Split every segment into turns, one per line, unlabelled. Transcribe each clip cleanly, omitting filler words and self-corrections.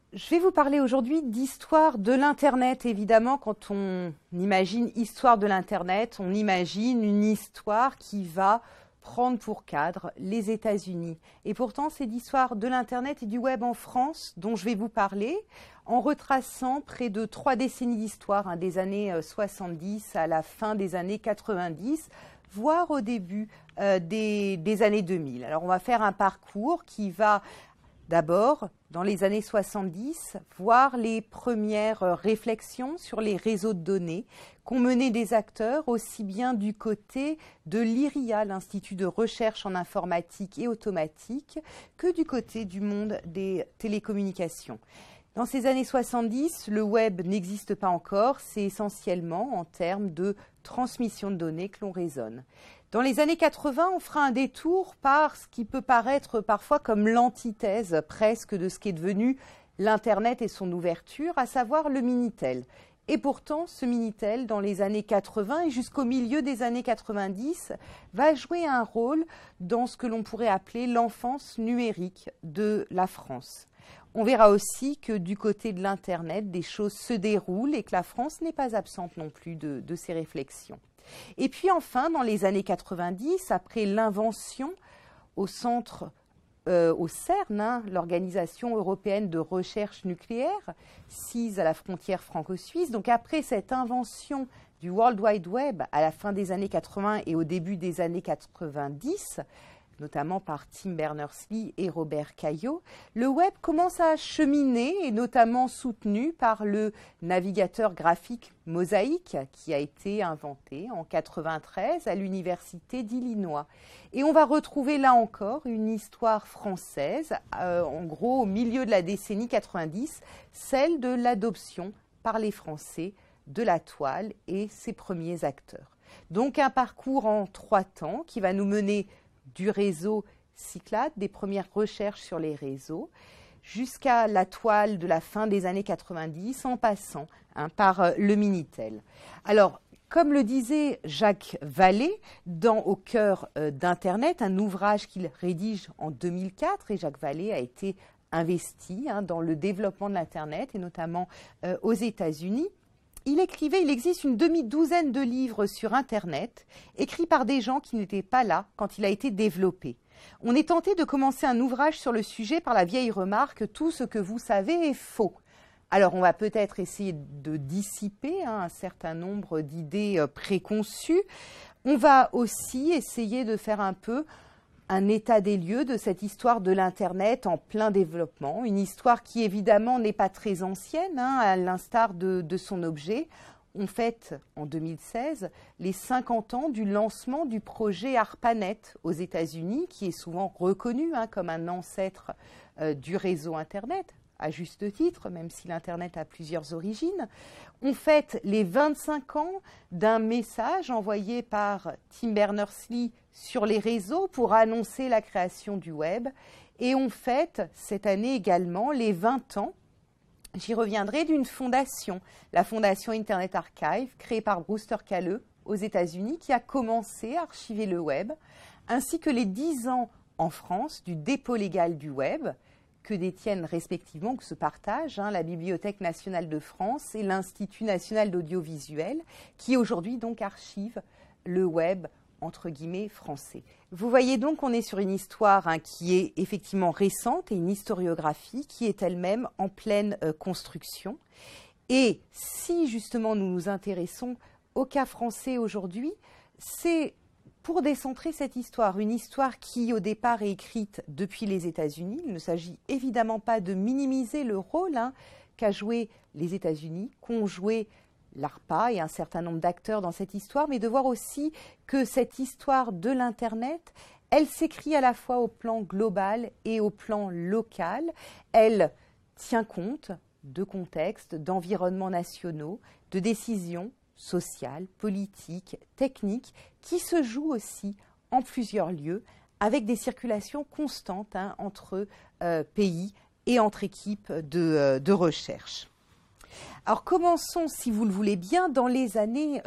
Je vais vous parler aujourd'hui d'histoire de l'Internet. Évidemment, quand on imagine histoire de l'Internet, on imagine une histoire qui va prendre pour cadre les États-Unis. Et pourtant, c'est l'histoire de l'Internet et du web en France dont je vais vous parler, en retraçant près de 3 décennies d'histoire, des années 70 à la fin des années 90, voire au début des années 2000. Alors, on va faire un parcours qui va d'abord, dans les années 70, voir les premières réflexions sur les réseaux de données qu'ont mené des acteurs aussi bien du côté de l'IRIA, l'Institut de recherche en informatique et automatique, que du côté du monde des télécommunications. Dans ces années 70, le web n'existe pas encore, c'est essentiellement en termes de transmission de données que l'on raisonne. Dans les années 80, on fera un détour par ce qui peut paraître parfois comme l'antithèse presque de ce qui est devenu l'Internet et son ouverture, à savoir le Minitel. Et pourtant, ce Minitel, dans les années 80 et jusqu'au milieu des années 90, va jouer un rôle dans ce que l'on pourrait appeler l'enfance numérique de la France. On verra aussi que du côté de l'Internet, des choses se déroulent et que la France n'est pas absente non plus de ces réflexions. Et puis enfin, dans les années 90, après l'invention au CERN, l'Organisation européenne de recherche nucléaire, sise à la frontière franco-suisse, donc après cette invention du World Wide Web à la fin des années 80 et au début des années 90, notamment par Tim Berners-Lee et Robert Cailliot, le web commence à cheminer, et notamment soutenu par le navigateur graphique Mosaic, qui a été inventé en 1993 à l'Université d'Illinois. Et on va retrouver là encore une histoire française, en gros au milieu de la décennie 90, celle de l'adoption par les Français de la toile et ses premiers acteurs. Donc un parcours en 3 temps qui va nous mener du réseau Cyclade, des premières recherches sur les réseaux, jusqu'à la toile de la fin des années 90, en passant par le Minitel. Alors, comme le disait Jacques Vallée, dans Au cœur d'Internet, un ouvrage qu'il rédige en 2004, et Jacques Vallée a été investi dans le développement de l'Internet, et notamment aux États-Unis. Il existe une demi-douzaine de livres sur Internet, écrits par des gens qui n'étaient pas là quand il a été développé. On est tenté de commencer un ouvrage sur le sujet par la vieille remarque « tout ce que vous savez est faux ». Alors on va peut-être essayer de dissiper un certain nombre d'idées préconçues. On va aussi essayer de faire un peu un état des lieux de cette histoire de l'Internet en plein développement, une histoire qui évidemment n'est pas très ancienne, à l'instar de son objet. On fête en 2016 les 50 ans du lancement du projet ARPANET aux États-Unis, qui est souvent reconnu comme un ancêtre du réseau Internet, à juste titre, même si l'Internet a plusieurs origines. On fête les 25 ans d'un message envoyé par Tim Berners-Lee sur les réseaux pour annoncer la création du web. Et on fête cette année également les 20 ans, j'y reviendrai, d'une fondation, la fondation Internet Archive, créée par Brewster Kahle aux États-Unis, qui a commencé à archiver le web, ainsi que les 10 ans en France du dépôt légal du web, que détiennent respectivement, que se partagent la Bibliothèque nationale de France et l'Institut national d'audiovisuel, qui aujourd'hui donc archive le web entre guillemets français. Vous voyez donc qu'on est sur une histoire qui est effectivement récente et une historiographie qui est elle-même en pleine construction. Et si justement nous nous intéressons au cas français aujourd'hui, c'est pour décentrer cette histoire, une histoire qui au départ est écrite depuis les États-Unis. Il ne s'agit évidemment pas de minimiser le rôle qu'a joué les États-Unis, qu'ont joué l'ARPA et un certain nombre d'acteurs dans cette histoire, mais de voir aussi que cette histoire de l'Internet, elle s'écrit à la fois au plan global et au plan local. Elle tient compte de contextes, d'environnements nationaux, de décisions sociales, politiques, techniques, qui se jouent aussi en plusieurs lieux, avec des circulations constantes entre pays et entre équipes de recherche. Alors commençons, si vous le voulez bien, dans les années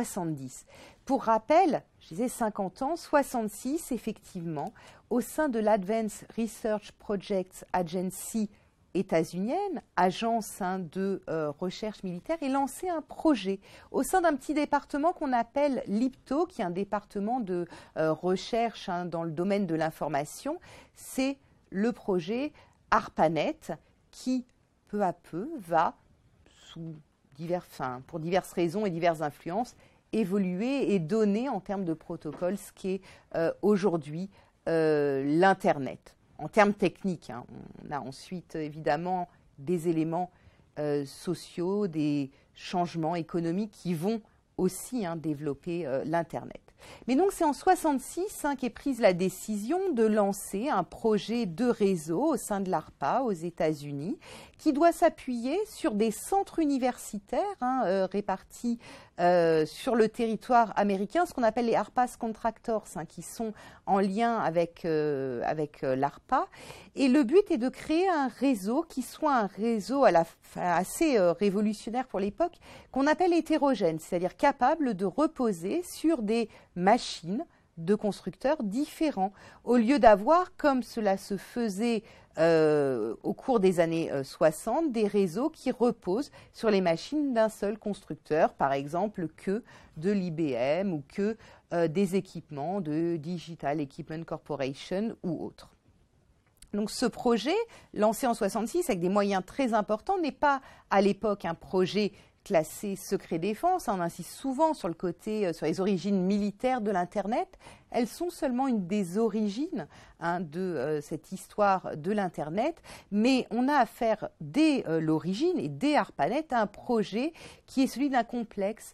70. Pour rappel, je disais 50 ans, 66 effectivement, au sein de l'Advanced Research Projects Agency états-unienne, agence de recherche militaire, et lancé un projet au sein d'un petit département qu'on appelle l'IPTO, qui est un département de recherche dans le domaine de l'information. C'est le projet ARPANET qui, peu à peu, va, pour diverses raisons et diverses influences, évoluer et donner en termes de protocole ce qui est aujourd'hui l'Internet. En termes techniques, hein, on a ensuite évidemment des éléments sociaux, des changements économiques qui vont aussi développer l'Internet. Mais donc c'est en 1966 qu'est prise la décision de lancer un projet de réseau au sein de l'ARPA aux États-Unis qui doit s'appuyer sur des centres universitaires répartis sur le territoire américain, ce qu'on appelle les ARPA's Contractors, qui sont en lien avec l'ARPA. Et le but est de créer un réseau qui soit un réseau assez révolutionnaire pour l'époque, qu'on appelle hétérogène, c'est-à-dire capable de reposer sur des machines de constructeurs différents, au lieu d'avoir, comme cela se faisait au cours des années 60, des réseaux qui reposent sur les machines d'un seul constructeur, par exemple que de l'IBM ou que des équipements de Digital Equipment Corporation ou autres. Donc ce projet, lancé en 1966 avec des moyens très importants, n'est pas à l'époque un projet classé secret défense. On insiste souvent sur le côté, sur les origines militaires de l'Internet. Elles sont seulement une des origines de cette histoire de l'Internet, mais on a affaire dès l'origine et dès ARPANET à un projet qui est celui d'un complexe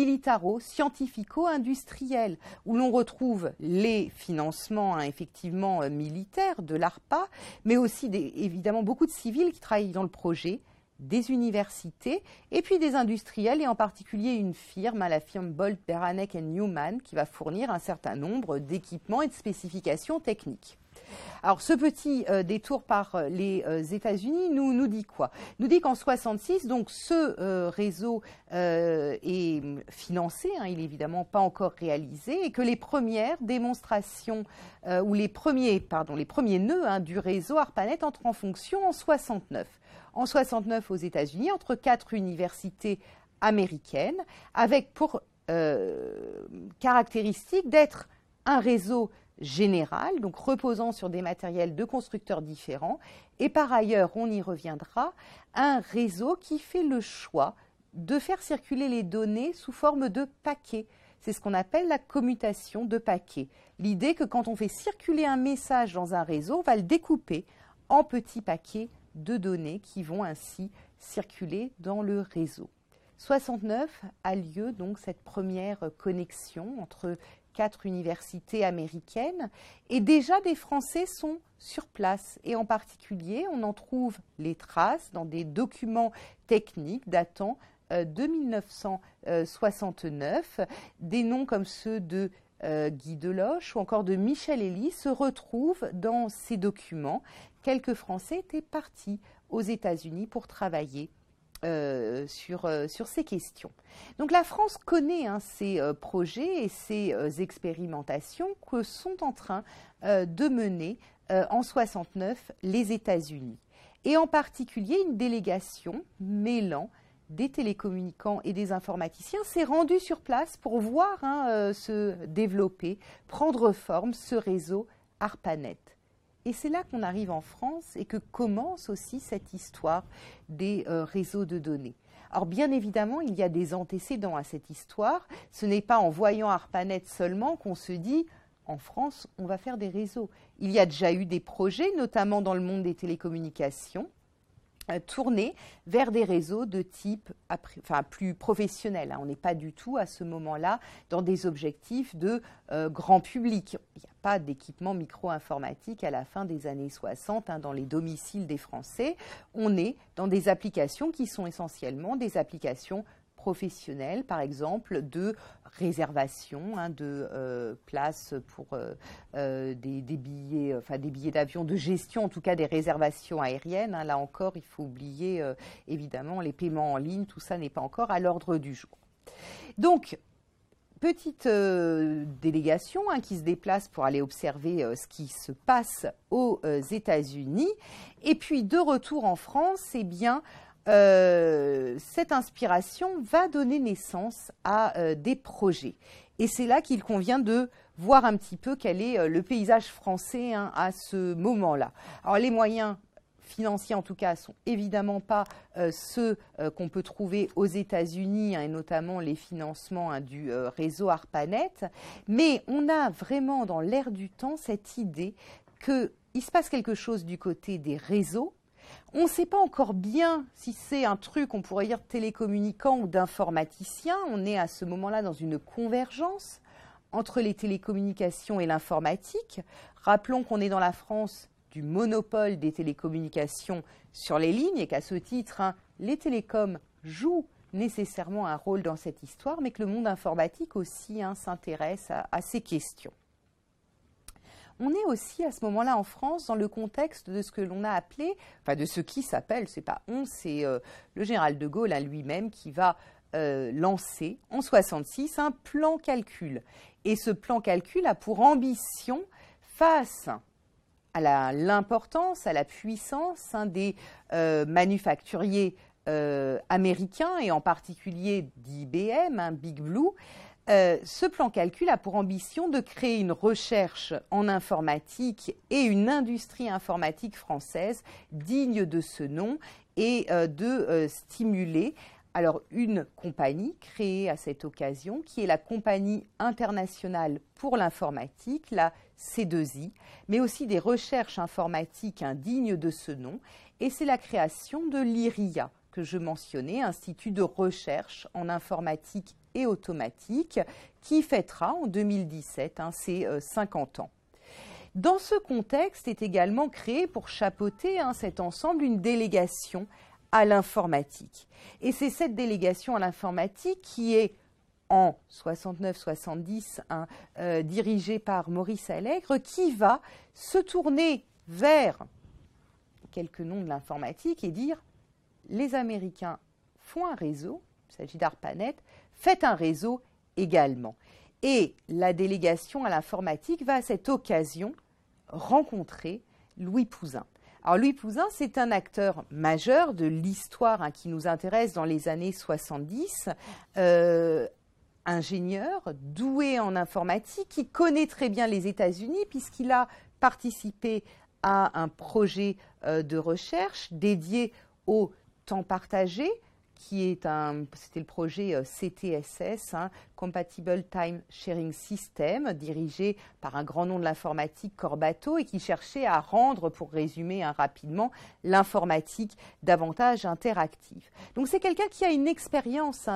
militaro-scientifico-industriel, où l'on retrouve les financements effectivement militaires de l'ARPA, mais aussi évidemment beaucoup de civils qui travaillent dans le projet, des universités et puis des industriels, et en particulier une firme, la firme Bolt, Beranek & Newman, qui va fournir un certain nombre d'équipements et de spécifications techniques. Alors ce petit détour par les États-Unis nous dit quoi? Nous dit qu'en 1966, donc ce réseau est financé, il n'est évidemment pas encore réalisé, et que les premières démonstrations ou les premiers nœuds du réseau ARPANET entrent en fonction en 1969. En 1969 aux États-Unis, entre 4 universités américaines, avec pour caractéristique d'être un réseau général, donc reposant sur des matériels de constructeurs différents, et par ailleurs, on y reviendra, un réseau qui fait le choix de faire circuler les données sous forme de paquets. C'est ce qu'on appelle la commutation de paquets. L'idée que quand on fait circuler un message dans un réseau, on va le découper en petits paquets de données qui vont ainsi circuler dans le réseau. 69 a lieu donc cette première connexion entre 4 universités américaines, et déjà des Français sont sur place, et en particulier on en trouve les traces dans des documents techniques datant de 1969. Des noms comme ceux de Guy Deloche ou encore de Michel Elie se retrouvent dans ces documents. Quelques Français étaient partis aux États-Unis pour travailler sur ces questions. Donc la France connaît ces projets et ces expérimentations que sont en train de mener en 69 les États-Unis. Et en particulier une délégation mêlant des télécommunicants et des informaticiens s'est rendue sur place pour voir se développer, prendre forme ce réseau ARPANET. Et c'est là qu'on arrive en France et que commence aussi cette histoire des réseaux de données. Alors bien évidemment, il y a des antécédents à cette histoire. Ce n'est pas en voyant ARPANET seulement qu'on se dit « en France, on va faire des réseaux ». Il y a déjà eu des projets, notamment dans le monde des télécommunications, tournés vers des réseaux de type plus professionnel. On n'est pas du tout à ce moment-là dans des objectifs de grand public. Il n'y a pas d'équipement micro-informatique à la fin des années 60 dans les domiciles des Français. On est dans des applications qui sont essentiellement des applications professionnelles, par exemple de réservation de places pour des billets, des billets d'avion, de gestion en tout cas des réservations aériennes. Là encore, il faut oublier évidemment les paiements en ligne, tout ça n'est pas encore à l'ordre du jour. Donc, petite délégation qui se déplace pour aller observer ce qui se passe aux États-Unis. Et puis de retour en France, eh bien, cette inspiration va donner naissance à des projets. Et c'est là qu'il convient de voir un petit peu quel est le paysage français à ce moment-là. Alors les moyens financiers en tout cas sont évidemment pas ceux qu'on peut trouver aux États-Unis et notamment les financements du réseau ARPANET, mais on a vraiment dans l'air du temps cette idée qu'il se passe quelque chose du côté des réseaux. On ne sait pas encore bien si c'est un truc, on pourrait dire télécommunicant ou d'informaticien. On est à ce moment-là dans une convergence entre les télécommunications et l'informatique. Rappelons qu'on est dans la France du monopole des télécommunications sur les lignes et qu'à ce titre, les télécoms jouent nécessairement un rôle dans cette histoire, mais que le monde informatique aussi s'intéresse à ces questions. On est aussi à ce moment-là en France dans le contexte de ce que l'on a appelé, enfin de ce qui s'appelle, c'est pas on, c'est le général de Gaulle lui-même qui va lancer en 1966 un plan calcul. Et ce plan calcul a pour ambition, face à l'importance, à la puissance des manufacturiers américains et en particulier d'IBM, Big Blue, ce plan calcul a pour ambition de créer une recherche en informatique et une industrie informatique française digne de ce nom et de stimuler une compagnie créée à cette occasion qui est la Compagnie internationale pour l'informatique, la C2I, mais aussi des recherches informatiques dignes de ce nom, et c'est la création de l'IRIA que je mentionnais, Institut de recherche en informatique et automatique, qui fêtera en 2017 ses 50 ans. Dans ce contexte est également créée pour chapeauter cet ensemble une délégation à l'informatique. Et c'est cette délégation à l'informatique qui est en 69-70 dirigée par Maurice Allègre, qui va se tourner vers quelques noms de l'informatique et dire les Américains font un réseau, il s'agit d'ARPANET, faites un réseau également. Et la délégation à l'informatique va à cette occasion rencontrer Louis Pouzin. Alors Louis Pouzin, c'est un acteur majeur de l'histoire qui nous intéresse dans les années 70, ingénieur, doué en informatique, qui connaît très bien les États-Unis puisqu'il a participé à un projet de recherche dédié au temps partagé, c'était le projet CTSS, Compatible Time Sharing System, dirigé par un grand nom de l'informatique, Corbato, et qui cherchait à rendre, pour résumer rapidement, l'informatique davantage interactive. Donc c'est quelqu'un qui a une expérience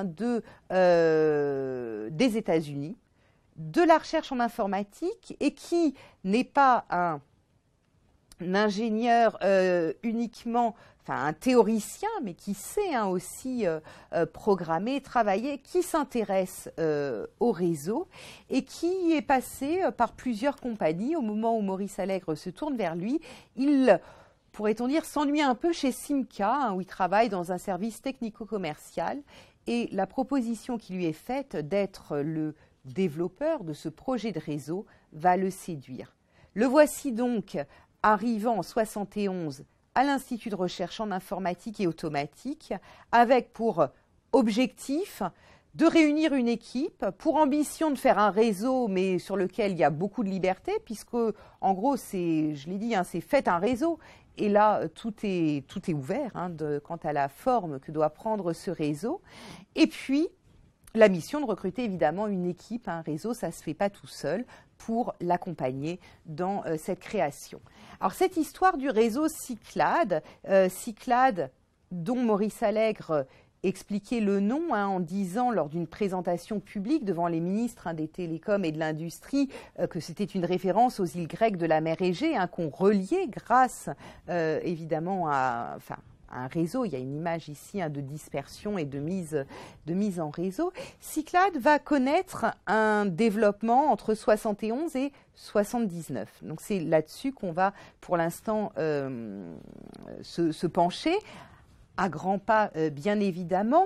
des États-Unis, de la recherche en informatique, et qui n'est pas un ingénieur uniquement, un théoricien, mais qui sait aussi programmer, travailler, qui s'intéresse au réseau et qui est passé par plusieurs compagnies. Au moment où Maurice Allègre se tourne vers lui, il, pourrait-on dire, s'ennuie un peu chez Simca, où il travaille dans un service technico-commercial, et la proposition qui lui est faite d'être le développeur de ce projet de réseau va le séduire. Le voici donc arrivant en 1971 à l'Institut de recherche en informatique et automatique, avec pour objectif de réunir une équipe, pour ambition de faire un réseau, mais sur lequel il y a beaucoup de liberté, puisque, en gros, je l'ai dit, c'est faites un réseau. Et là, tout est ouvert quant à la forme que doit prendre ce réseau. Et puis, la mission de recruter évidemment une équipe, un réseau, ça ne se fait pas tout seul, pour l'accompagner dans cette création. Alors cette histoire du réseau Cyclade, Cyclade dont Maurice Allègre expliquait le nom en disant lors d'une présentation publique devant les ministres des télécoms et de l'industrie que c'était une référence aux îles grecques de la mer Égée qu'on reliait grâce évidemment à un réseau. Il y a une image ici de dispersion et de mise en réseau. Cyclade va connaître un développement entre 71 et 79. Donc c'est là-dessus qu'on va pour l'instant se pencher, à grands pas bien évidemment.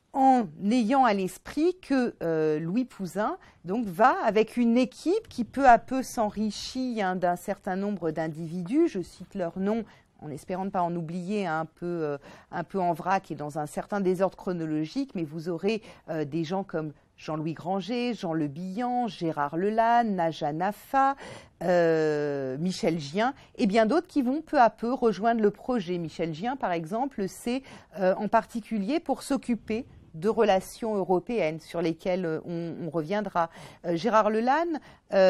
en ayant à l'esprit que Louis Pouzin donc, va avec une équipe qui peu à peu s'enrichit d'un certain nombre d'individus, je cite leurs noms en espérant ne pas en oublier un peu en vrac et dans un certain désordre chronologique, mais vous aurez des gens comme Jean-Louis Granger, Jean Le Bihan, Gérard Lelanne, Naja Nafa, Michel Gien et bien d'autres qui vont peu à peu rejoindre le projet. Michel Gien, par exemple, c'est en particulier pour s'occuper de relations européennes sur lesquelles on reviendra. Gérard Lelanne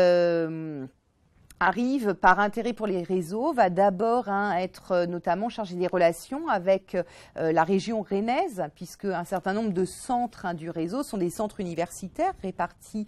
arrive par intérêt pour les réseaux, va d'abord être notamment chargé des relations avec la région rennaise, puisque un certain nombre de centres du réseau sont des centres universitaires répartis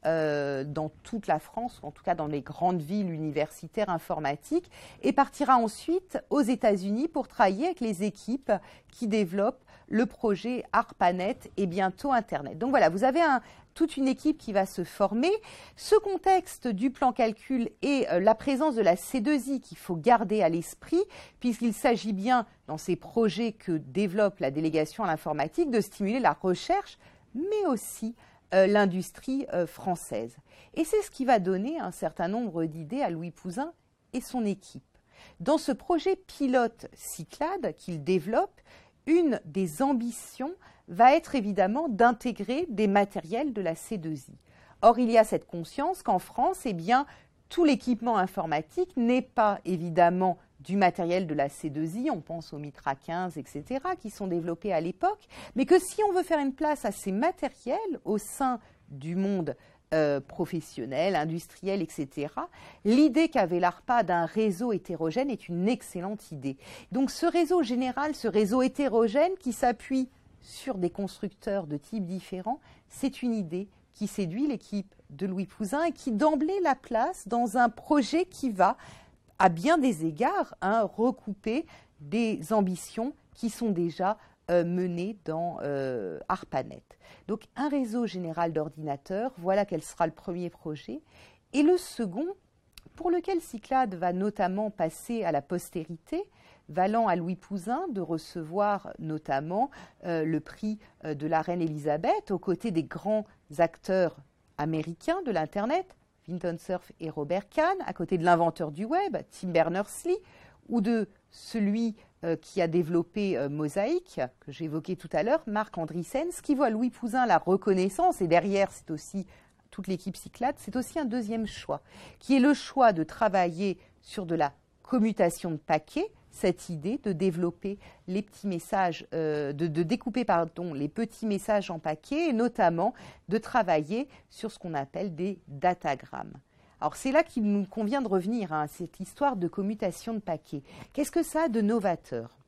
dans toute la France, ou en tout cas dans les grandes villes universitaires informatiques, et partira ensuite aux États-Unis pour travailler avec les équipes qui développent le projet ARPANET et bientôt Internet. Donc voilà, vous avez toute une équipe qui va se former. Ce contexte du plan calcul et la présence de la C2I qu'il faut garder à l'esprit, puisqu'il s'agit bien, dans ces projets que développe la délégation à l'informatique, de stimuler la recherche, mais aussi l'industrie française. Et c'est ce qui va donner un certain nombre d'idées à Louis Pouzin et son équipe. Dans ce projet pilote Cyclades qu'il développe, une des ambitions va être évidemment d'intégrer des matériels de la C2I. Or, il y a cette conscience qu'en France, eh bien, tout l'équipement informatique n'est pas évidemment du matériel de la C2I, on pense aux Mitra 15, etc., qui sont développés à l'époque, mais que si on veut faire une place à ces matériels au sein du monde professionnel, industriel, etc., l'idée qu'avait l'ARPA d'un réseau hétérogène est une excellente idée. Donc ce réseau général, ce réseau hétérogène qui s'appuie sur des constructeurs de types différents, c'est une idée qui séduit l'équipe de Louis Pouzin et qui d'emblée la place dans un projet qui va, à bien des égards, recouper des ambitions qui sont déjà menées dans ARPANET. Donc un réseau général d'ordinateurs, voilà quel sera le premier projet. Et le second, pour lequel Cyclades va notamment passer à la postérité, valant à Louis Pouzin de recevoir notamment le prix de la reine Elisabeth aux côtés des grands acteurs américains de l'Internet, Vinton Cerf et Robert Kahn, à côté de l'inventeur du web, Tim Berners-Lee, ou de celui qui a développé Mosaic, que j'évoquais tout à l'heure, Marc Andreessen, ce qui voit Louis Pouzin la reconnaissance, et derrière c'est aussi toute l'équipe Cyclades, c'est aussi un deuxième choix, qui est le choix de travailler sur de la commutation de paquets, cette idée de développer les petits messages, de découper les petits messages en paquets, et notamment de travailler sur ce qu'on appelle des datagrammes. Alors c'est là qu'il nous convient de revenir à cette histoire de commutation de paquets. Qu'est-ce que ça a de novateur?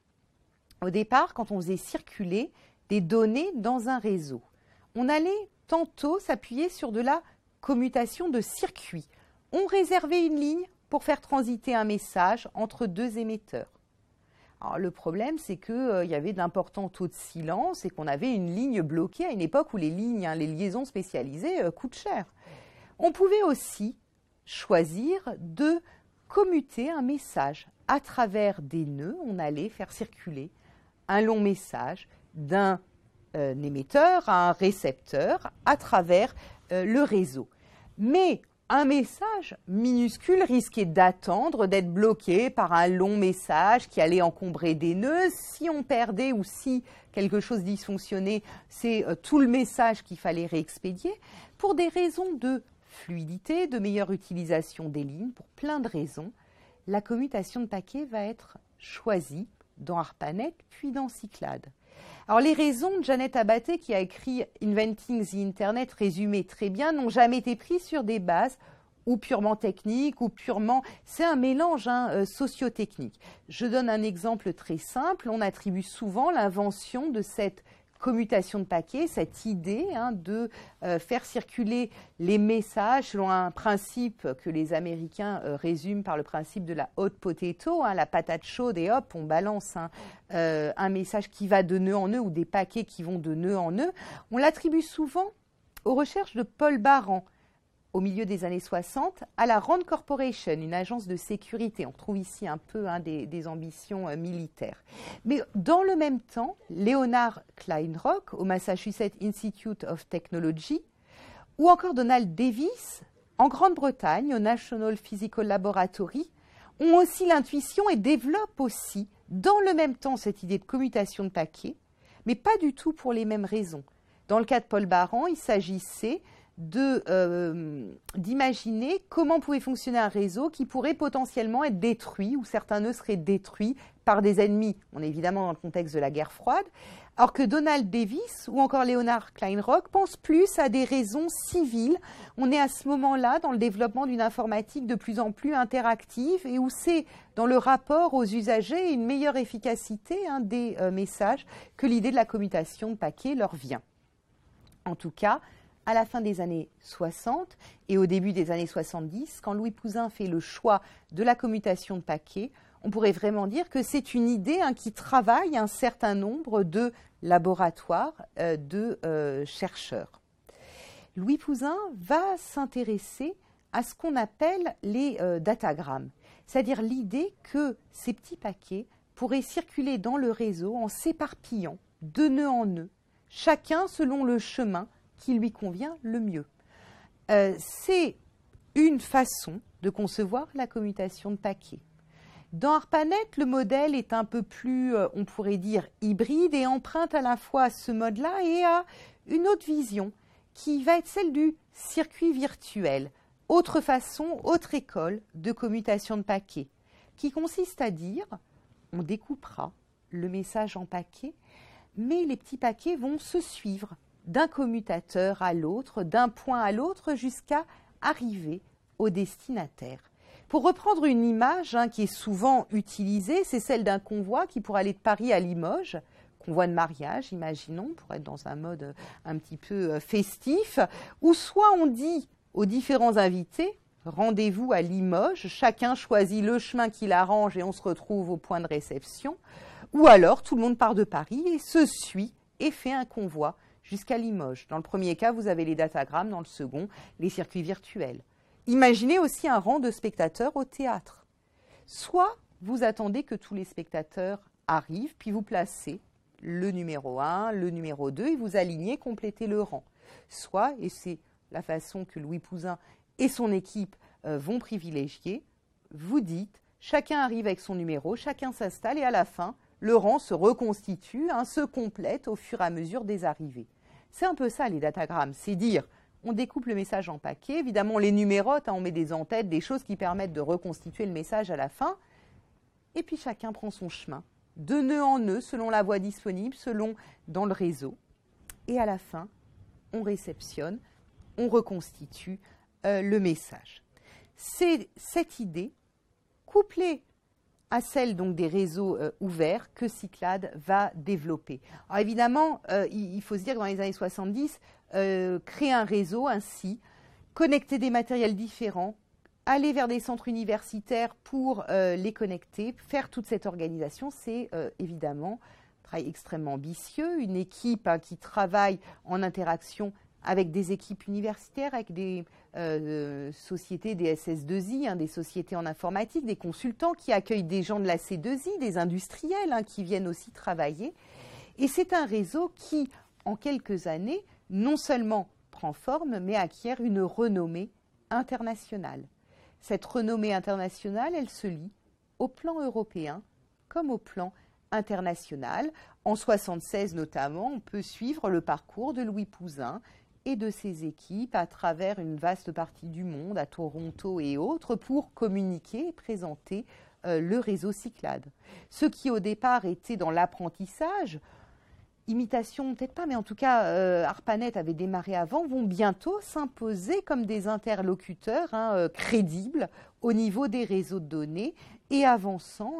Au départ, quand on faisait circuler des données dans un réseau, on allait tantôt s'appuyer sur de la commutation de circuits. On réservait une ligne pour faire transiter un message entre deux émetteurs. Alors, le problème, c'est qu'il y avait d'importants taux de silence et qu'on avait une ligne bloquée à une époque où les lignes, les liaisons spécialisées coûtent cher. On pouvait aussi choisir de commuter un message. À travers des nœuds, on allait faire circuler un long message d'un émetteur à un récepteur à travers le réseau. Mais un message minuscule risquait d'attendre, d'être bloqué par un long message qui allait encombrer des nœuds. Si on perdait ou si quelque chose dysfonctionnait, c'est tout le message qu'il fallait réexpédier. Pour des raisons de fluidité, de meilleure utilisation des lignes, pour plein de raisons, la commutation de paquets va être choisie dans ARPANET puis dans Cyclades. Alors les raisons de Janet Abaté qui a écrit Inventing the Internet résumé très bien n'ont jamais été prises sur des bases ou purement techniques ou purement... C'est un mélange socio-technique. Je donne un exemple très simple. On attribue souvent l'invention de cette commutation de paquets, cette idée de faire circuler les messages selon un principe que les Américains résument par le principe de la hot potato, la patate chaude, et hop, on balance un message qui va de nœud en nœud ou des paquets qui vont de nœud en nœud. On l'attribue souvent aux recherches de Paul Baran, au milieu des années 60, à la Rand Corporation, une agence de sécurité. On trouve ici un peu des ambitions militaires. Mais dans le même temps, Leonard Kleinrock au Massachusetts Institute of Technology ou encore Donald Davis en Grande-Bretagne au National Physical Laboratory ont aussi l'intuition et développent aussi dans le même temps cette idée de commutation de paquets, mais pas du tout pour les mêmes raisons. Dans le cas de Paul Baran, il s'agissait d'imaginer comment pouvait fonctionner un réseau qui pourrait potentiellement être détruit, ou certains nœuds seraient détruits par des ennemis. On est évidemment dans le contexte de la guerre froide, alors que Donald Davis ou encore Leonard Kleinrock pensent plus à des raisons civiles. On est à ce moment-là dans le développement d'une informatique de plus en plus interactive et où c'est dans le rapport aux usagers une meilleure efficacité des messages que l'idée de la commutation de paquets leur vient. En tout cas, à la fin des années 60 et au début des années 70, quand Louis Pouzin fait le choix de la commutation de paquets, on pourrait vraiment dire que c'est une idée qui travaille un certain nombre de laboratoires de chercheurs. Louis Pouzin va s'intéresser à ce qu'on appelle les datagrammes, c'est-à-dire l'idée que ces petits paquets pourraient circuler dans le réseau en s'éparpillant de nœud en nœud, chacun selon le chemin qui lui convient le mieux. C'est une façon de concevoir la commutation de paquets. Dans ARPANET, le modèle est un peu plus, on pourrait dire, hybride et emprunte à la fois à ce mode-là et à une autre vision qui va être celle du circuit virtuel, autre façon, autre école de commutation de paquets, qui consiste à dire, on découpera le message en paquets, mais les petits paquets vont se suivre d'un commutateur à l'autre, d'un point à l'autre, jusqu'à arriver au destinataire. Pour reprendre une image qui est souvent utilisée, c'est celle d'un convoi qui pourrait aller de Paris à Limoges, convoi de mariage, imaginons, pour être dans un mode un petit peu festif, où soit on dit aux différents invités, rendez-vous à Limoges, chacun choisit le chemin qui l'arrange et on se retrouve au point de réception, ou alors tout le monde part de Paris et se suit et fait un convoi jusqu'à Limoges. Dans le premier cas, vous avez les datagrammes, dans le second, les circuits virtuels. Imaginez aussi un rang de spectateurs au théâtre. Soit vous attendez que tous les spectateurs arrivent, puis vous placez le numéro 1, le numéro 2, et vous alignez, complétez le rang. Soit, et c'est la façon que Louis Pouzin et son équipe vont privilégier, vous dites, chacun arrive avec son numéro, chacun s'installe, et à la fin, le rang se reconstitue, se complète au fur et à mesure des arrivées. C'est un peu ça les datagrammes, c'est dire, on découpe le message en paquets, évidemment on les numérote, on met des en-têtes, des choses qui permettent de reconstituer le message à la fin, et puis chacun prend son chemin, de nœud en nœud, selon la voie disponible, selon dans le réseau, et à la fin, on réceptionne, on reconstitue le message. C'est cette idée, couplée à celle donc des réseaux ouverts que Cyclades va développer. Alors évidemment, il faut se dire que dans les années 70, créer un réseau ainsi, connecter des matériels différents, aller vers des centres universitaires pour les connecter, faire toute cette organisation, c'est évidemment un travail extrêmement ambitieux, une équipe qui travaille en interaction avec des équipes universitaires, avec des sociétés, des SS2I, des sociétés en informatique, des consultants qui accueillent des gens de la C2I, des industriels qui viennent aussi travailler. Et c'est un réseau qui, en quelques années, non seulement prend forme, mais acquiert une renommée internationale. Cette renommée internationale, elle se lie au plan européen comme au plan international. En 1976 notamment, on peut suivre le parcours de Louis Pouzin et de ses équipes à travers une vaste partie du monde, à Toronto et autres, pour communiquer et présenter le réseau Cyclades. Ceux qui au départ étaient dans l'apprentissage, imitation peut-être pas, mais en tout cas ARPANET avait démarré avant, vont bientôt s'imposer comme des interlocuteurs crédibles au niveau des réseaux de données et avançant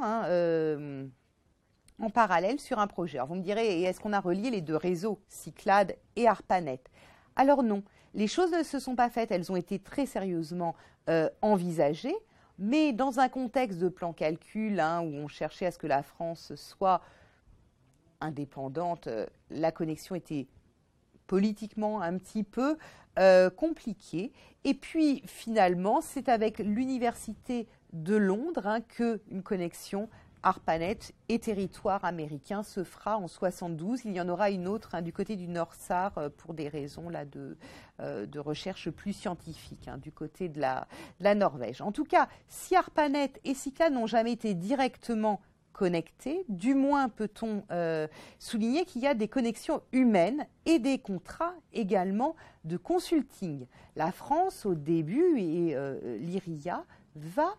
en parallèle sur un projet. Alors vous me direz, est-ce qu'on a relié les deux réseaux, Cyclades et ARPANET ? Alors non, les choses ne se sont pas faites, elles ont été très sérieusement envisagées, mais dans un contexte de plan calcul où on cherchait à ce que la France soit indépendante, la connexion était politiquement un petit peu compliqué. Et puis finalement, c'est avec l'Université de Londres qu'une connexion ARPANET et territoire américain se fera en 1972. Il y en aura une autre du côté du Nord-Sar pour des raisons là, de recherche plus scientifique du côté de la Norvège. En tout cas, si ARPANET et Cyclades n'ont jamais été directement connectés, du moins peut-on souligner qu'il y a des connexions humaines et des contrats également de consulting. La France, au début, et l'IRIA va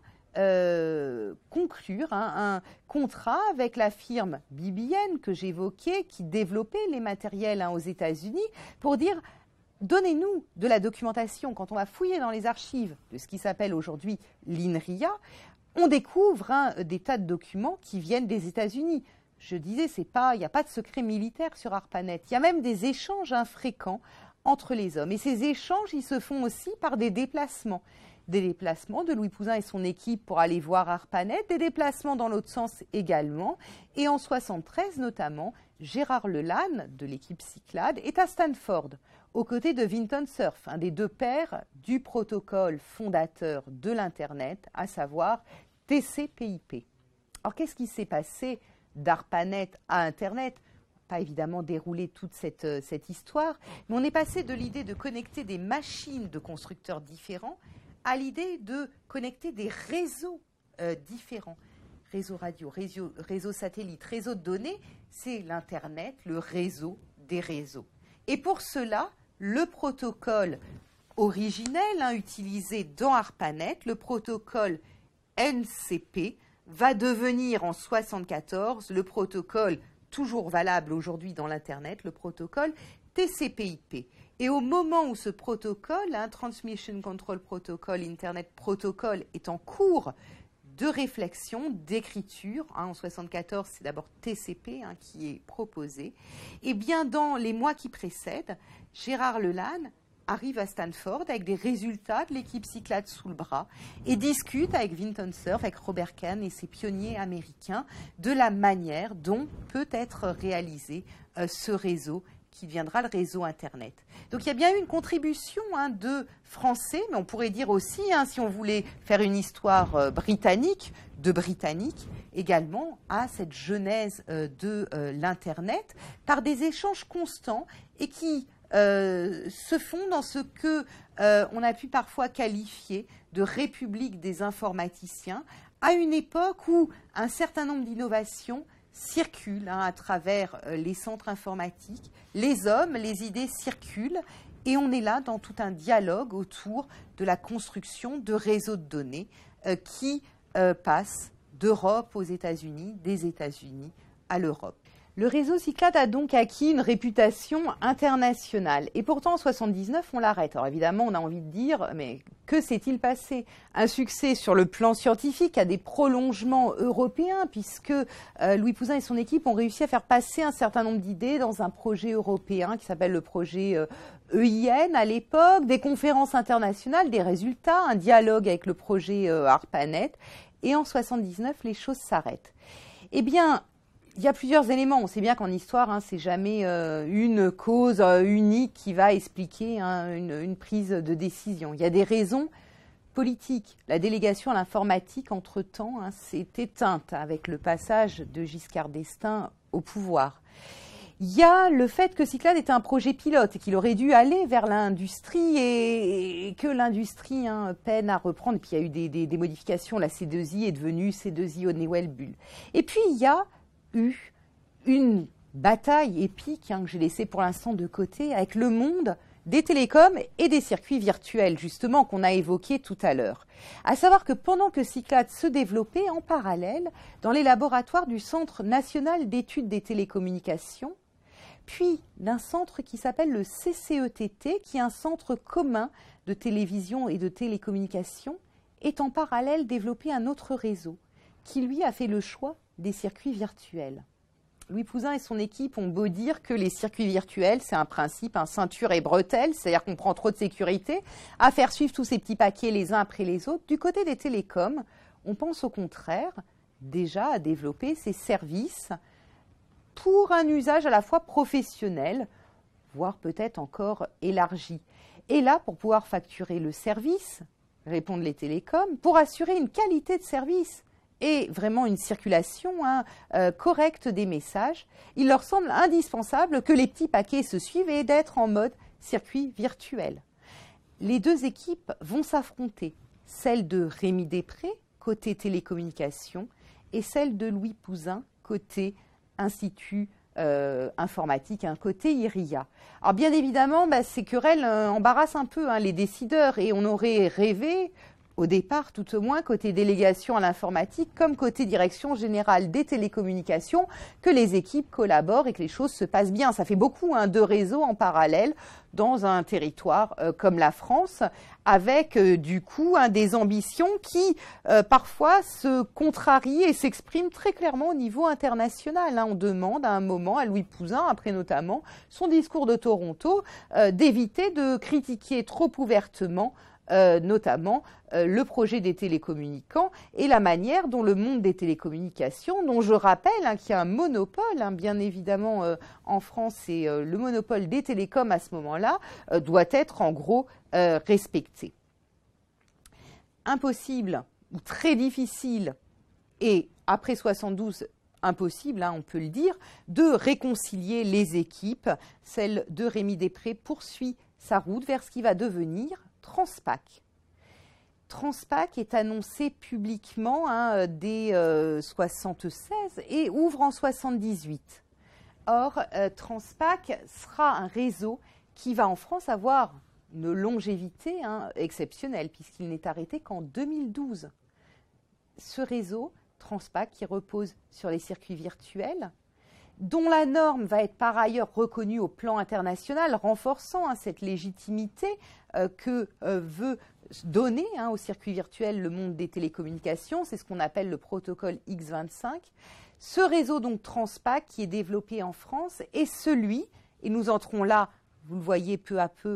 conclure un contrat avec la firme BBN que j'évoquais, qui développait les matériels aux États-Unis, pour dire donnez-nous de la documentation. Quand on va fouiller dans les archives de ce qui s'appelle aujourd'hui l'INRIA, on découvre des tas de documents qui viennent des États-Unis. Je disais, il n'y a pas de secret militaire sur ARPANET. Il y a même des échanges fréquents entre les hommes. Et ces échanges, ils se font aussi par des déplacements. Des déplacements de Louis Pouzin et son équipe pour aller voir ARPANET, des déplacements dans l'autre sens également. Et en 1973, notamment, Gérard Lelanne, de l'équipe Cyclades, est à Stanford, aux côtés de Vinton Cerf, un des deux pères du protocole fondateur de l'Internet, à savoir TCP/IP. Alors, qu'est-ce qui s'est passé d'ARPANET à Internet ? Pas évidemment dérouler toute cette histoire, mais on est passé de l'idée de connecter des machines de constructeurs différents à l'idée de connecter des réseaux différents. Réseau radio, réseau satellite, réseau de données, c'est l'Internet, le réseau des réseaux. Et pour cela, le protocole originel utilisé dans ARPANET, le protocole NCP, va devenir en 1974 le protocole toujours valable aujourd'hui dans l'Internet, le protocole TCP/IP. Et au moment où ce protocole, Transmission Control Protocol, Internet Protocol, est en cours de réflexion, d'écriture, en 1974, c'est d'abord TCP qui est proposé, et bien dans les mois qui précèdent, Gérard Lelanne arrive à Stanford avec des résultats de l'équipe Cyclades sous le bras et discute avec Vinton Cerf, avec Robert Kahn et ses pionniers américains de la manière dont peut être réalisé ce réseau qui deviendra le réseau Internet. Donc il y a bien eu une contribution de Français, mais on pourrait dire aussi, si on voulait faire une histoire britannique, de Britanniques également à cette genèse de l'Internet, par des échanges constants et qui se font dans ce que on a pu parfois qualifier de république des informaticiens, à une époque où un certain nombre d'innovations circulent à travers les centres informatiques, les hommes, les idées circulent, et on est là dans tout un dialogue autour de la construction de réseaux de données qui passent d'Europe aux États-Unis, des États-Unis à l'Europe. Le réseau Cyclades a donc acquis une réputation internationale. Et pourtant, en 1979, on l'arrête. Alors évidemment, on a envie de dire, mais que s'est-il passé? Un succès sur le plan scientifique a des prolongements européens, puisque Louis Pouzin et son équipe ont réussi à faire passer un certain nombre d'idées dans un projet européen qui s'appelle le projet EIN à l'époque, des conférences internationales, des résultats, un dialogue avec le projet ARPANET. Et en 1979, les choses s'arrêtent. Eh bien, il y a plusieurs éléments. On sait bien qu'en histoire, c'est jamais une cause unique qui va expliquer une prise de décision. Il y a des raisons politiques. La délégation à l'informatique, entre-temps, s'est éteinte avec le passage de Giscard d'Estaing au pouvoir. Il y a le fait que Cyclades était un projet pilote et qu'il aurait dû aller vers l'industrie et que l'industrie peine à reprendre. Et puis il y a eu des modifications. La C2I est devenue C2I Honeywell Bull. Et puis il y a eu une bataille épique que j'ai laissée pour l'instant de côté avec le monde des télécoms et des circuits virtuels, justement, qu'on a évoqué tout à l'heure. À savoir que pendant que Cyclades se développait en parallèle dans les laboratoires du Centre national d'études des télécommunications, puis d'un centre qui s'appelle le CCETT, qui est un centre commun de télévision et de télécommunications, est en parallèle développé un autre réseau qui, lui, a fait le choix des circuits virtuels. Louis Pouzin et son équipe ont beau dire que les circuits virtuels, c'est un principe, ceinture et bretelle, c'est-à-dire qu'on prend trop de sécurité, à faire suivre tous ces petits paquets les uns après les autres. Du côté des télécoms, on pense au contraire déjà à développer ces services pour un usage à la fois professionnel, voire peut-être encore élargie. Et là, pour pouvoir facturer le service, répondent les télécoms, pour assurer une qualité de service et vraiment une circulation correcte des messages, il leur semble indispensable que les petits paquets se suivent et d'être en mode circuit virtuel. Les deux équipes vont s'affronter, celle de Rémi Després, côté télécommunications, et celle de Louis Pouzin, côté Institut informatique, côté IRIA. Alors bien évidemment, ces querelles embarrassent un peu les décideurs et on aurait rêvé, au départ tout au moins, côté délégation à l'informatique comme côté direction générale des télécommunications, que les équipes collaborent et que les choses se passent bien. Ça fait beaucoup de réseaux en parallèle dans un territoire comme la France, avec du coup des ambitions qui parfois se contrarient et s'expriment très clairement au niveau international. On demande à un moment à Louis Pouzin, après notamment son discours de Toronto, d'éviter de critiquer trop ouvertement notamment le projet des télécommunicants et la manière dont le monde des télécommunications, dont je rappelle qu'il y a un monopole, bien évidemment en France, c'est le monopole des télécoms à ce moment-là, doit être en gros respecté. Impossible ou très difficile, et après 72, impossible, on peut le dire, de réconcilier les équipes. Celle de Rémi Després poursuit sa route vers ce qui va devenir Transpac. Transpac est annoncé publiquement dès 76 et ouvre en 78. Or, Transpac sera un réseau qui va en France avoir une longévité exceptionnelle puisqu'il n'est arrêté qu'en 2012. Ce réseau, Transpac, qui repose sur les circuits virtuels, dont la norme va être par ailleurs reconnue au plan international, renforçant cette légitimité que veut donner au circuit virtuel le monde des télécommunications. C'est ce qu'on appelle le protocole X25. Ce réseau, donc Transpac, qui est développé en France, est celui, et nous entrons là, vous le voyez peu à peu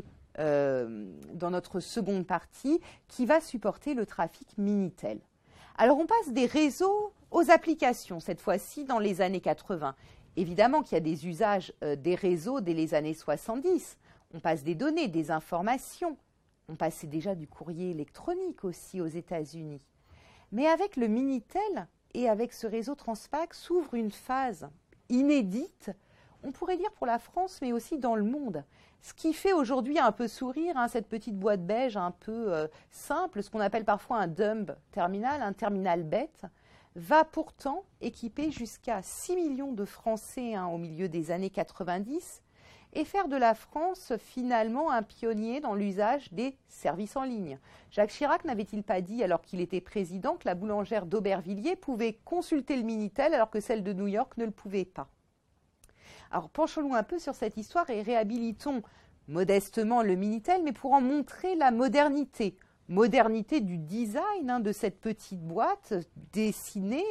dans notre seconde partie, qui va supporter le trafic Minitel. Alors on passe des réseaux aux applications, cette fois-ci dans les années 80. Évidemment qu'il y a des usages des réseaux dès les années 70. On passe des données, des informations. On passait déjà du courrier électronique aussi aux États-Unis. Mais avec le Minitel et avec ce réseau Transpac s'ouvre une phase inédite, on pourrait dire pour la France, mais aussi dans le monde. Ce qui fait aujourd'hui un peu sourire, cette petite boîte beige un peu simple, ce qu'on appelle parfois un dumb terminal, un terminal bête, va pourtant équiper jusqu'à 6 millions de Français au milieu des années 90 et faire de la France finalement un pionnier dans l'usage des services en ligne. Jacques Chirac n'avait-il pas dit, alors qu'il était président, que la boulangère d'Aubervilliers pouvait consulter le Minitel alors que celle de New York ne le pouvait pas? Alors penchons-nous un peu sur cette histoire et réhabilitons modestement le Minitel, mais pour en montrer la modernité. Modernité du design de cette petite boîte dessinée,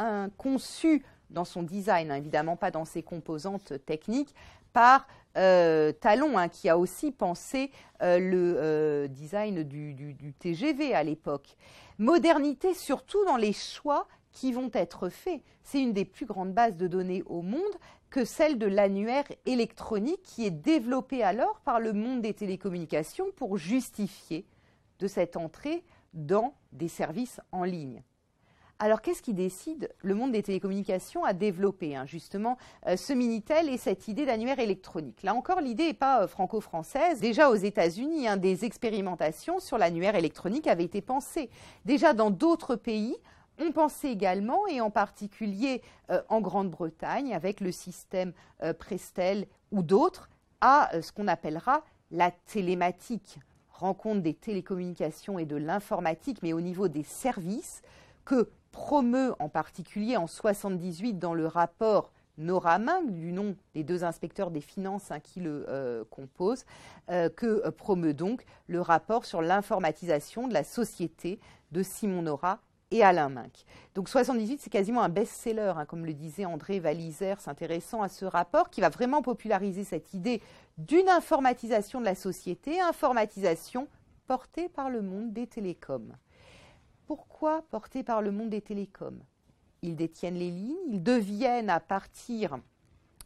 conçue dans son design, évidemment pas dans ses composantes techniques, par Talon, qui a aussi pensé le design du TGV à l'époque. Modernité surtout dans les choix qui vont être faits. C'est une des plus grandes bases de données au monde que celle de l'annuaire électronique qui est développée alors par le monde des télécommunications pour justifier de cette entrée dans des services en ligne. Alors, qu'est-ce qui décide le monde des télécommunications à développer justement ce Minitel et cette idée d'annuaire électronique? Là encore, l'idée n'est pas franco-française. Déjà aux États-Unis, des expérimentations sur l'annuaire électronique avaient été pensées. Déjà dans d'autres pays, on pensait également, et en particulier en Grande-Bretagne, avec le système Prestel ou d'autres, à ce qu'on appellera la télématique, rencontre des télécommunications et de l'informatique, mais au niveau des services, que promeut en particulier en 1978 dans le rapport Nora Mink, du nom des deux inspecteurs des finances qui le composent, que promeut donc le rapport sur l'informatisation de la société de Simon Nora et Alain Mink. Donc 78, c'est quasiment un best-seller, comme le disait André Valizer, s'intéressant à ce rapport, qui va vraiment populariser cette idée d'une informatisation de la société, informatisation portée par le monde des télécoms. Pourquoi portée par le monde des télécoms? Ils détiennent les lignes, ils deviennent à partir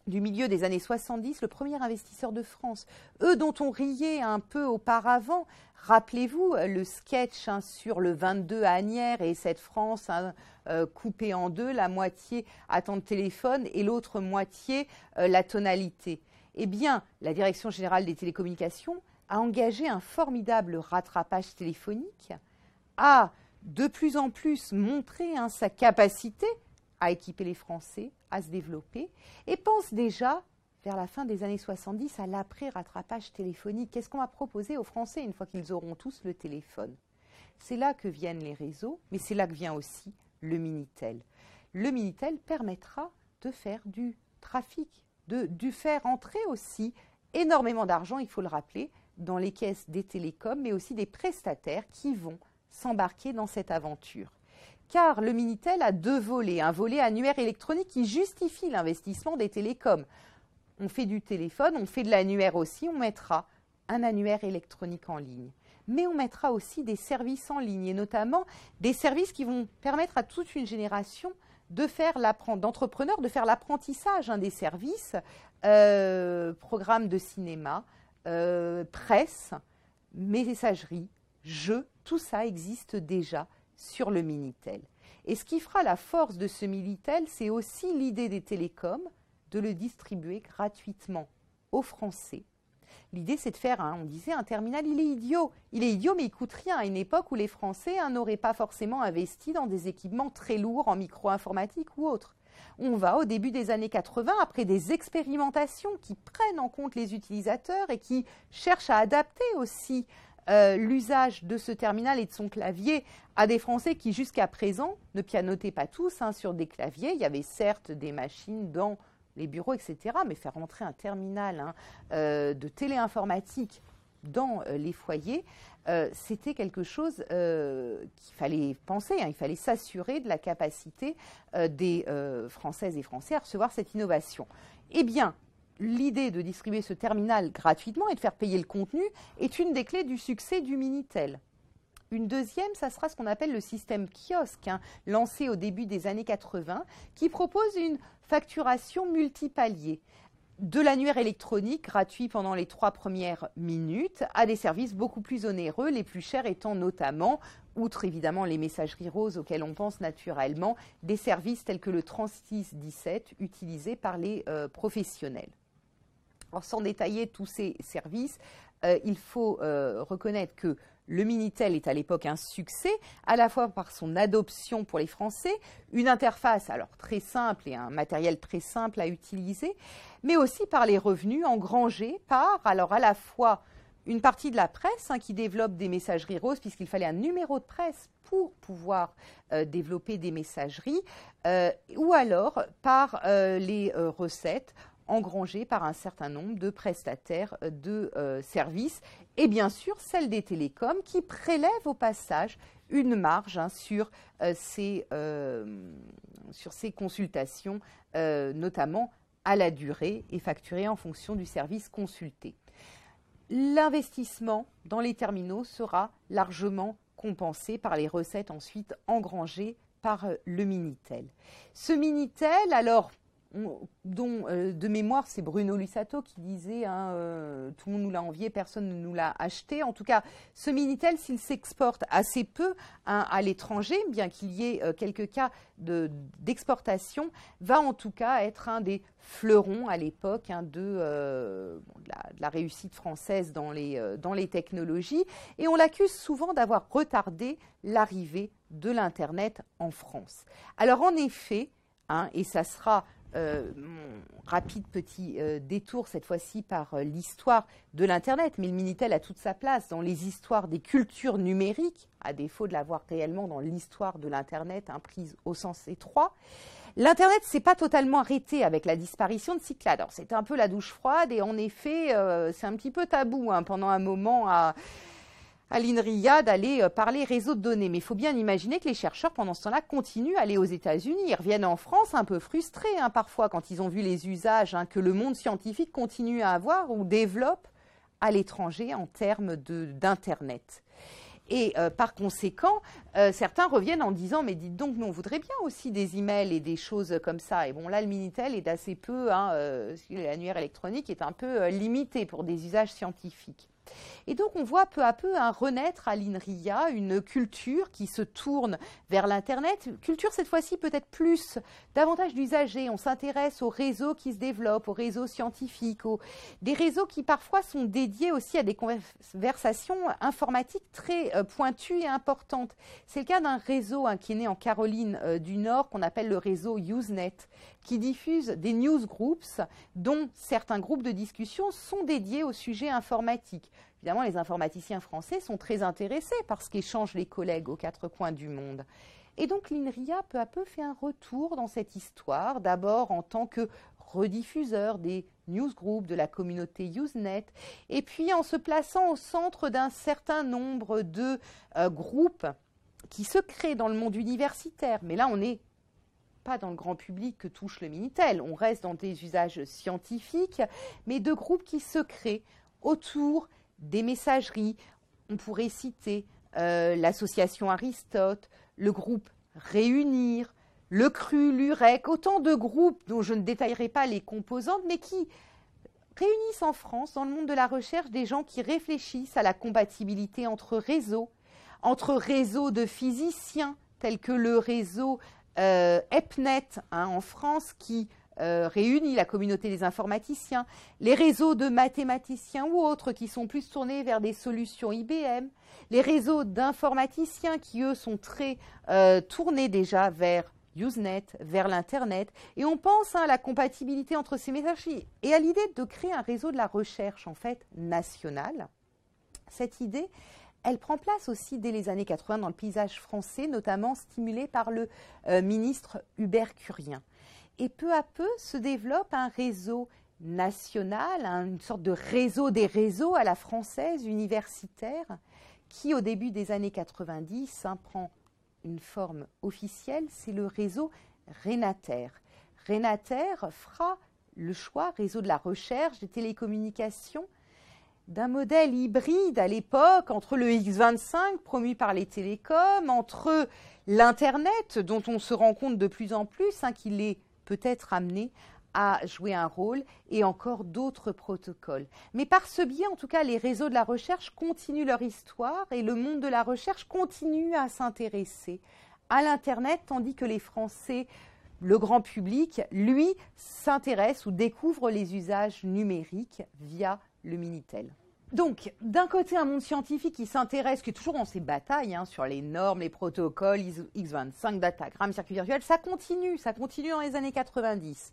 du milieu des années 70, le premier investisseur de France. Eux dont on riait un peu auparavant. Rappelez-vous le sketch sur le 22 à Asnières et cette France coupée en deux, la moitié attend le téléphone et l'autre moitié la tonalité. Eh bien, la Direction générale des télécommunications a engagé un formidable rattrapage téléphonique, a de plus en plus montré sa capacité à équiper les Français, à se développer, et pense déjà, vers la fin des années 70, à l'après-rattrapage téléphonique. Qu'est-ce qu'on va proposer aux Français une fois qu'ils auront tous le téléphone? C'est là que viennent les réseaux, mais c'est là que vient aussi le Minitel. Le Minitel permettra de faire du trafic, de faire entrer aussi énormément d'argent, il faut le rappeler, dans les caisses des télécoms, mais aussi des prestataires qui vont s'embarquer dans cette aventure. Car le Minitel a deux volets, un volet annuaire électronique qui justifie l'investissement des télécoms. On fait du téléphone, on fait de l'annuaire aussi, on mettra un annuaire électronique en ligne. Mais on mettra aussi des services en ligne, et notamment des services qui vont permettre à toute une génération d'entrepreneurs de faire l'apprentissage des services, programmes de cinéma, presse, messagerie, jeux, tout ça existe déjà sur le Minitel. Et ce qui fera la force de ce Minitel, c'est aussi l'idée des télécoms de le distribuer gratuitement aux Français. L'idée, c'est de faire, on disait, un terminal, il est idiot, mais il coûte rien à une époque où les Français n'auraient pas forcément investi dans des équipements très lourds en micro-informatique ou autre. On va au début des années 80, après des expérimentations qui prennent en compte les utilisateurs et qui cherchent à adapter aussi l'usage de ce terminal et de son clavier à des Français qui jusqu'à présent ne pianotaient pas tous sur des claviers. Il y avait certes des machines dans les bureaux, etc., mais faire entrer un terminal de téléinformatique dans les foyers, c'était quelque chose qu'il fallait penser, il fallait s'assurer de la capacité des Françaises et Français à recevoir cette innovation. Eh bien, l'idée de distribuer ce terminal gratuitement et de faire payer le contenu est une des clés du succès du Minitel. Une deuxième, ça sera ce qu'on appelle le système kiosque, lancé au début des années 80, qui propose une facturation multipalier. De l'annuaire électronique gratuit pendant les 3 premières minutes à des services beaucoup plus onéreux, les plus chers étant notamment, outre évidemment les messageries roses auxquelles on pense naturellement, des services tels que le 3617 utilisés par les professionnels. Alors, sans détailler tous ces services, il faut reconnaître que le Minitel est à l'époque un succès, à la fois par son adoption pour les Français, une interface alors très simple et un matériel très simple à utiliser, mais aussi par les revenus engrangés par alors à la fois une partie de la presse qui développe des messageries roses, puisqu'il fallait un numéro de presse pour pouvoir développer des messageries, ou alors par les recettes engrangées par un certain nombre de prestataires de services, et bien sûr celle des télécoms qui prélèvent au passage une marge sur ces consultations, notamment à la durée et facturées en fonction du service consulté. L'investissement dans les terminaux sera largement compensé par les recettes ensuite engrangées par le Minitel. Ce Minitel, alors, dont de mémoire c'est Bruno Lussato qui disait tout le monde nous l'a envié, personne ne nous l'a acheté. En tout cas, ce Minitel, s'il s'exporte assez peu à l'étranger, bien qu'il y ait quelques cas d'exportation, va en tout cas être un des fleurons à l'époque de la réussite française dans les technologies. Et on l'accuse souvent d'avoir retardé l'arrivée de l'Internet en France. Alors en effet, et ça sera mon rapide petit détour cette fois-ci par l'histoire de l'Internet, mais le Minitel a toute sa place dans les histoires des cultures numériques, à défaut de l'avoir réellement dans l'histoire de l'Internet, prise au sens étroit. L'Internet ne s'est pas totalement arrêté avec la disparition de Cyclades. Alors c'était un peu la douche froide et en effet, c'est un petit peu tabou pendant un moment à l'INRIA d'aller parler réseau de données. Mais il faut bien imaginer que les chercheurs, pendant ce temps-là, continuent à aller aux États-Unis. Ils reviennent en France un peu frustrés parfois quand ils ont vu les usages que le monde scientifique continue à avoir ou développe à l'étranger en termes d'Internet. Et par conséquent, certains reviennent en disant « mais dites donc, nous on voudrait bien aussi des emails et des choses comme ça ». Et bon là, le Minitel est d'assez peu, l'annuaire électronique est un peu limité pour des usages scientifiques. Et donc on voit peu à peu renaître à l'INRIA une culture qui se tourne vers l'Internet, culture cette fois-ci peut-être davantage d'usagers. On s'intéresse aux réseaux qui se développent, aux réseaux scientifiques, des réseaux qui parfois sont dédiés aussi à des conversations informatiques très pointues et importantes. C'est le cas d'un réseau qui est né en Caroline du Nord qu'on appelle le réseau Usenet, qui diffuse des newsgroups dont certains groupes de discussion sont dédiés aux sujets informatiques. Évidemment, les informaticiens français sont très intéressés par ce qu'échangent les collègues aux quatre coins du monde. Et donc l'INRIA, peu à peu, fait un retour dans cette histoire, d'abord en tant que rediffuseur des newsgroups de la communauté Usenet, et puis en se plaçant au centre d'un certain nombre de groupes qui se créent dans le monde universitaire. Mais là, on n'est pas dans le grand public que touche le Minitel, on reste dans des usages scientifiques, mais de groupes qui se créent autour des messageries. On pourrait citer l'association Aristote, le groupe Réunir, le CRU, l'UREC, autant de groupes dont je ne détaillerai pas les composantes, mais qui réunissent en France, dans le monde de la recherche, des gens qui réfléchissent à la compatibilité entre réseaux de physiciens, tels que le réseau EPNET en France, qui réunit la communauté des informaticiens, les réseaux de mathématiciens ou autres qui sont plus tournés vers des solutions IBM, les réseaux d'informaticiens qui, eux, sont très tournés déjà vers Usenet, vers l'Internet. Et on pense à la compatibilité entre ces messageries et à l'idée de créer un réseau de la recherche, en fait, national. Cette idée, elle prend place aussi dès les années 80 dans le paysage français, notamment stimulée par le ministre Hubert Curien. Et peu à peu se développe un réseau national, une sorte de réseau des réseaux à la française universitaire, qui au début des années 90 prend une forme officielle, c'est le réseau Renater. Renater fera le choix, réseau de la recherche, des télécommunications, d'un modèle hybride à l'époque entre le X25 promu par les télécoms, entre l'Internet dont on se rend compte de plus en plus qu'il est peut-être amené à jouer un rôle et encore d'autres protocoles. Mais par ce biais, en tout cas, les réseaux de la recherche continuent leur histoire et le monde de la recherche continue à s'intéresser à l'Internet, tandis que les Français, le grand public, lui, s'intéresse ou découvre les usages numériques via le Minitel. Donc, d'un côté, un monde scientifique qui s'intéresse, qui est toujours dans ses batailles sur les normes, les protocoles, X25, datagramme, circuit virtuel, ça continue dans les années 90.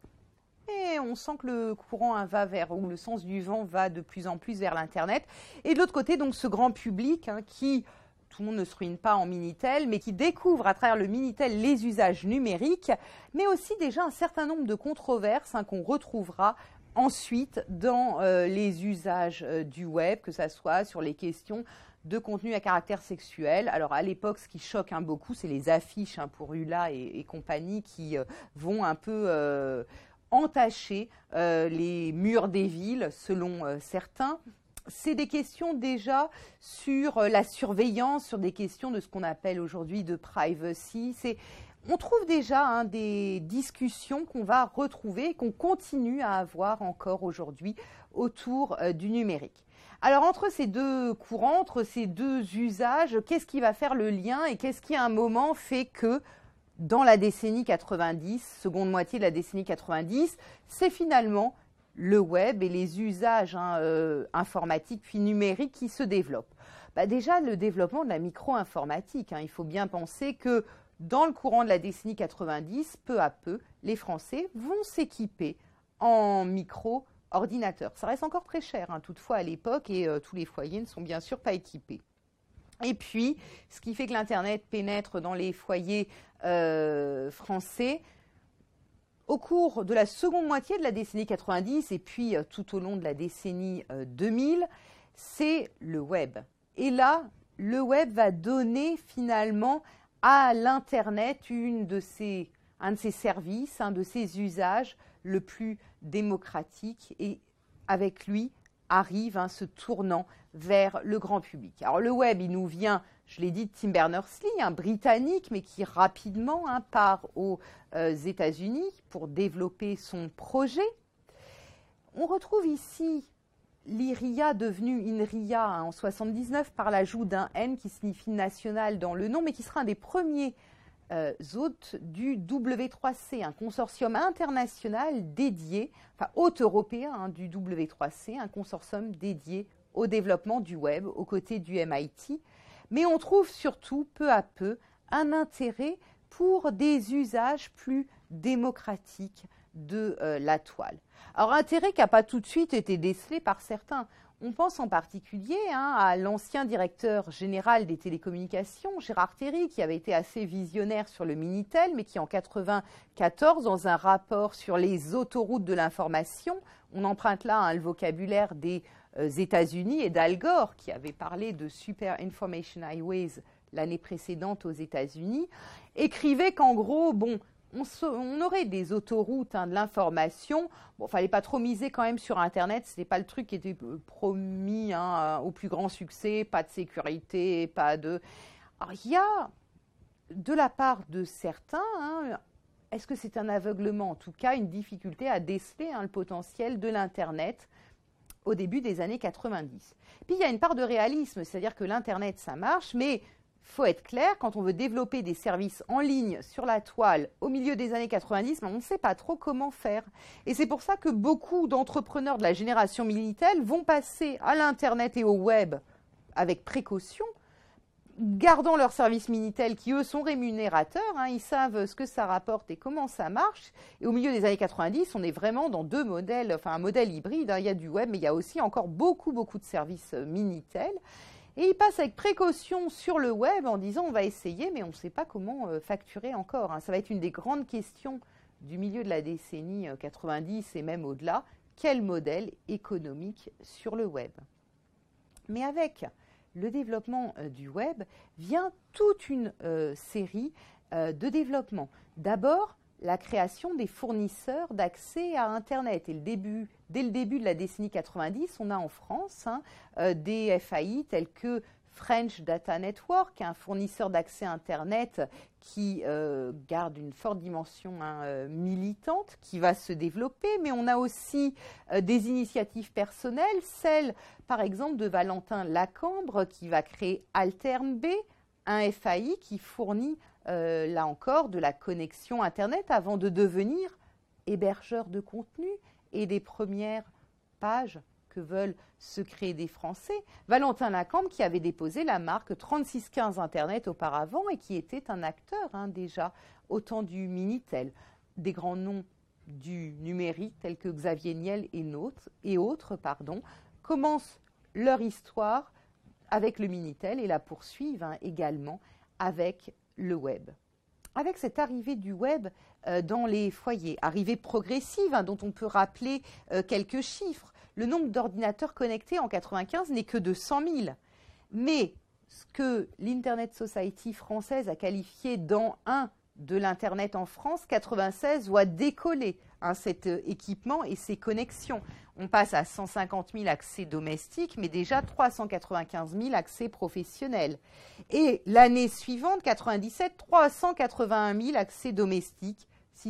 Et on sent que le courant ou le sens du vent va de plus en plus vers l'Internet. Et de l'autre côté, donc, ce grand public qui, tout le monde ne se ruine pas en Minitel, mais qui découvre à travers le Minitel les usages numériques, mais aussi déjà un certain nombre de controverses qu'on retrouvera ensuite dans les usages du web, que ce soit sur les questions de contenu à caractère sexuel. Alors à l'époque, ce qui choque beaucoup, c'est les affiches pour Hula et compagnie qui vont un peu entacher les murs des villes, selon certains. C'est des questions déjà sur la surveillance, sur des questions de ce qu'on appelle aujourd'hui de privacy. On trouve déjà des discussions qu'on va retrouver, qu'on continue à avoir encore aujourd'hui autour du numérique. Alors entre ces deux courants, entre ces deux usages, qu'est-ce qui va faire le lien et qu'est-ce qui à un moment fait que dans la décennie 90, seconde moitié de la décennie 90, c'est finalement le web et les usages informatiques puis numériques qui se développent. Déjà le développement de la micro-informatique, il faut bien penser que dans le courant de la décennie 90, peu à peu, les Français vont s'équiper en micro-ordinateurs. Ça reste encore très cher, toutefois, à l'époque, et tous les foyers ne sont bien sûr pas équipés. Et puis, ce qui fait que l'Internet pénètre dans les foyers français, au cours de la seconde moitié de la décennie 90 et puis tout au long de la décennie 2000, c'est le web. Et là, le web va donner finalement à l'Internet un de ses services, un de ses usages le plus démocratique et avec lui arrive, se tournant vers le grand public. Alors le web, il nous vient, je l'ai dit, de Tim Berners-Lee, un Britannique, mais qui rapidement part aux États-Unis pour développer son projet. On retrouve ici l'IRIA devenue INRIA en 1979 par l'ajout d'un N qui signifie national dans le nom, mais qui sera un des premiers hôtes du W3C, un consortium international dédié, enfin hôte européen du W3C, un consortium dédié au développement du web aux côtés du MIT. Mais on trouve surtout peu à peu un intérêt pour des usages plus démocratiques de la toile. Alors intérêt qui n'a pas tout de suite été décelé par certains. On pense en particulier à l'ancien directeur général des télécommunications, Gérard Terry, qui avait été assez visionnaire sur le Minitel, mais qui en 1994, dans un rapport sur les autoroutes de l'information, on emprunte là le vocabulaire des États-Unis et d'Al Gore, qui avait parlé de Super Information Highways l'année précédente aux États-Unis, écrivait qu'en gros, on aurait des autoroutes de l'information. Bon, fallait pas trop miser quand même sur Internet. Ce n'était pas le truc qui était promis au plus grand succès. Pas de sécurité, pas de... Alors, il y a, de la part de certains, est-ce que c'est un aveuglement? En tout cas, une difficulté à déceler le potentiel de l'Internet au début des années 90. Puis, il y a une part de réalisme, c'est-à-dire que l'Internet, ça marche, mais... Il faut être clair, quand on veut développer des services en ligne sur la toile au milieu des années 90, on ne sait pas trop comment faire. Et c'est pour ça que beaucoup d'entrepreneurs de la génération Minitel vont passer à l'Internet et au web avec précaution, gardant leurs services Minitel qui, eux, sont rémunérateurs. Ils savent ce que ça rapporte et comment ça marche. Et au milieu des années 90, on est vraiment dans deux modèles, enfin un modèle hybride. Il y a du web, mais il y a aussi encore beaucoup de services Minitel. Et ils passent avec précaution sur le web en disant on va essayer, mais on ne sait pas comment facturer encore. Ça va être une des grandes questions du milieu de la décennie 90 et même au-delà. Quel modèle économique sur le web? Mais avec le développement du web vient toute une série de développements. D'abord, la création des fournisseurs d'accès à Internet. Et dès le début de la décennie 90, on a en France des FAI tels que French Data Network, un fournisseur d'accès Internet qui garde une forte dimension militante, qui va se développer. Mais on a aussi des initiatives personnelles, celle par exemple de Valentin Lacambre qui va créer AlternB, un FAI qui fournit là encore de la connexion Internet avant de devenir hébergeur de contenu et des premières pages que veulent se créer des Français. Valentin Lacambre qui avait déposé la marque 3615 Internet auparavant et qui était un acteur déjà au temps du Minitel. Des grands noms du numérique tels que Xavier Niel et autres commencent leur histoire avec le Minitel et la poursuivent également avec le web. Avec cette arrivée du web dans les foyers, arrivée progressive dont on peut rappeler quelques chiffres, le nombre d'ordinateurs connectés en 1995 n'est que de 100 000. Mais ce que l'Internet Society française a qualifié d'an 1 de l'Internet en France, 1996 voit décoller cet équipement et ses connexions. On passe à 150 000 accès domestiques, mais déjà 395 000 accès professionnels. Et l'année suivante, 1997, 381 000 accès domestiques,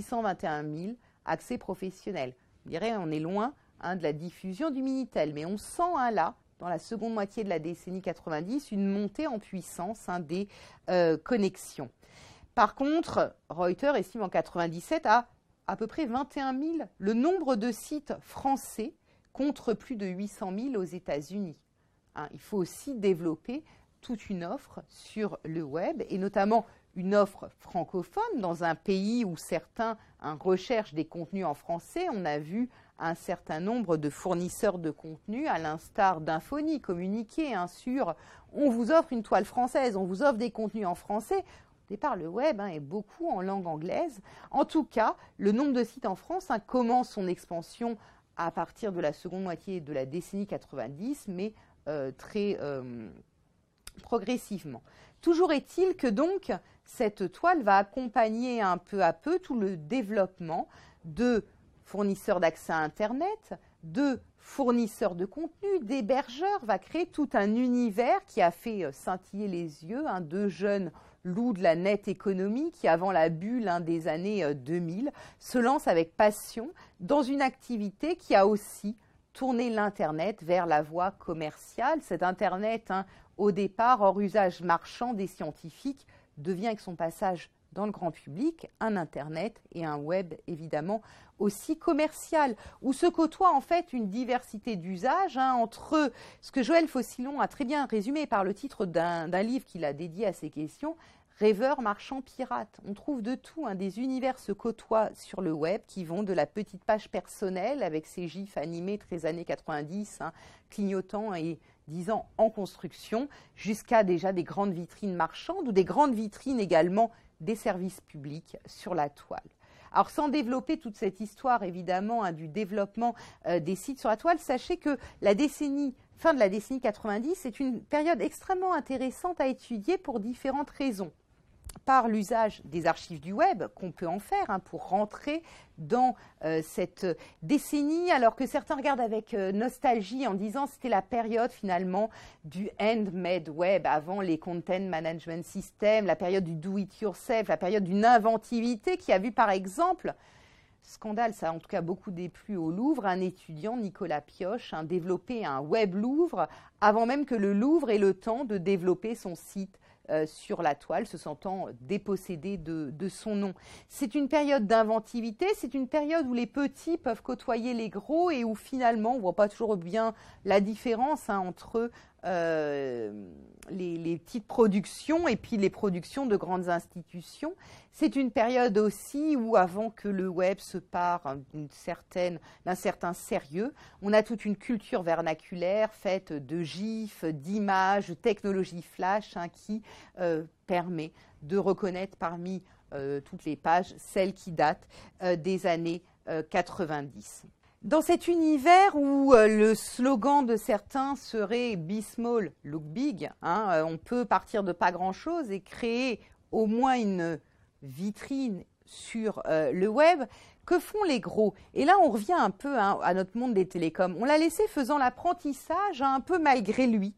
621 000 accès professionnels. On dirait on est loin de la diffusion du Minitel, mais on sent là, dans la seconde moitié de la décennie 90, une montée en puissance des connexions. Par contre, Reuters estime en 1997 à peu près 21 000 le nombre de sites français contre plus de 800 000 aux États-Unis. Il faut aussi développer toute une offre sur le web et notamment une offre francophone dans un pays où certains recherchent des contenus en français. On a vu un certain nombre de fournisseurs de contenus, à l'instar d'Infony, communiquer sur « on vous offre une toile française, on vous offre des contenus en français ». Au départ, le web est beaucoup en langue anglaise. En tout cas, le nombre de sites en France commence son expansion à partir de la seconde moitié de la décennie 90, mais très progressivement. Toujours est-il que donc cette toile va accompagner peu à peu tout le développement de fournisseurs d'accès à Internet, de fournisseur de contenu, d'hébergeur, va créer tout un univers qui a fait scintiller les yeux de jeunes loups de la net économie qui, avant la bulle des années 2000, se lancent avec passion dans une activité qui a aussi tourné l'Internet vers la voie commerciale. Cet Internet, au départ, hors usage marchand des scientifiques, devient avec son passage dans le grand public un Internet et un web évidemment aussi commercial, où se côtoie en fait une diversité d'usages entre ce que Joël Faucillon a très bien résumé par le titre d'un livre qu'il a dédié à ces questions, Rêveurs, marchands, pirates. On trouve de tout, des univers se côtoient sur le web qui vont de la petite page personnelle avec ses gifs animés très années 90, clignotants et disant en construction, jusqu'à déjà des grandes vitrines marchandes ou des grandes vitrines également des services publics sur la toile. Alors, sans développer toute cette histoire, évidemment, du développement des sites sur la toile, sachez que fin de la décennie 90, est une période extrêmement intéressante à étudier pour différentes raisons. Par l'usage des archives du web qu'on peut en faire pour rentrer dans cette décennie, alors que certains regardent avec nostalgie en disant que c'était la période finalement du handmade web, avant les content management systems, la période du do-it-yourself, la période d'une inventivité qui a vu par exemple, scandale, ça a en tout cas beaucoup déplu au Louvre, un étudiant, Nicolas Pioche, développer un web Louvre avant même que le Louvre ait le temps de développer son site sur la toile, se sentant dépossédé de son nom. C'est une période d'inventivité, c'est une période où les petits peuvent côtoyer les gros et où finalement on ne voit pas toujours bien la différence entre les petites productions et puis les productions de grandes institutions. C'est une période aussi où, avant que le web se pare d'un certain sérieux, on a toute une culture vernaculaire faite de gifs, d'images, de technologies flash qui permet de reconnaître parmi toutes les pages celles qui datent des années 90. Dans cet univers où le slogan de certains serait « Be small, look big », on peut partir de pas grand-chose et créer au moins une vitrine sur le web. Que font les gros? Et là, on revient un peu à notre monde des télécoms. On l'a laissé faisant l'apprentissage un peu malgré lui,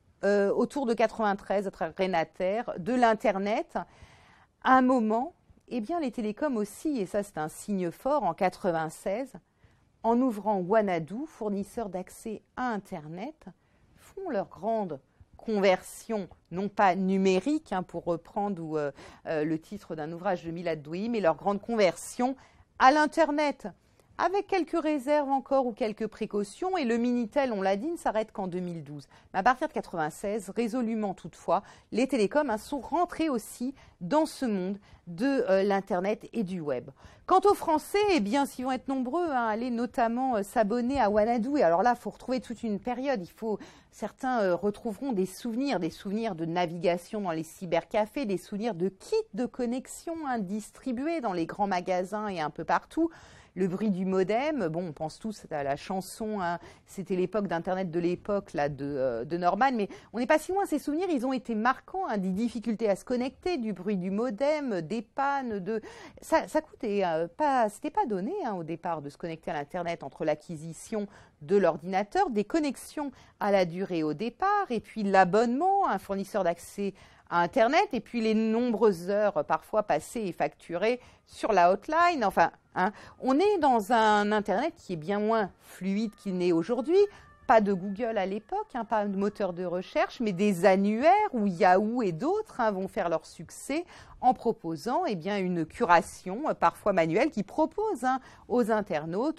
autour de 93, à travers Renater, de l'Internet. À un moment, eh bien, les télécoms aussi, et ça c'est un signe fort, en 96, en ouvrant Wanadoo, fournisseur d'accès à Internet, font leur grande conversion, non pas numérique, pour reprendre le titre d'un ouvrage de Milad Douim, mais leur grande conversion à l'Internet, avec quelques réserves encore ou quelques précautions. Et le Minitel, on l'a dit, ne s'arrête qu'en 2012. Mais à partir de 96, résolument toutefois, les télécoms sont rentrés aussi dans ce monde de l'Internet et du web. Quant aux Français, eh bien, s'ils vont être nombreux à aller notamment s'abonner à Wanadoo, et alors là, il faut retrouver toute une période. Certains retrouveront des souvenirs de navigation dans les cybercafés, des souvenirs de kits de connexion distribués dans les grands magasins et un peu partout. Le bruit du modem, bon, on pense tous à la chanson, c'était l'époque d'Internet de l'époque là, de Norman, mais on n'est pas si loin. Ces souvenirs, ils ont été marquants, des difficultés à se connecter, du bruit du modem, des pannes, ça coûtait pas, c'était pas donné au départ de se connecter à l'Internet entre l'acquisition de l'ordinateur, des connexions à la durée au départ, et puis l'abonnement, un fournisseur d'accès à Internet, et puis les nombreuses heures parfois passées et facturées sur la hotline. Enfin, on est dans un Internet qui est bien moins fluide qu'il n'est aujourd'hui. Pas de Google à l'époque, pas de moteur de recherche, mais des annuaires où Yahoo et d'autres vont faire leur succès en proposant une curation, parfois manuelle, qui propose aux internautes,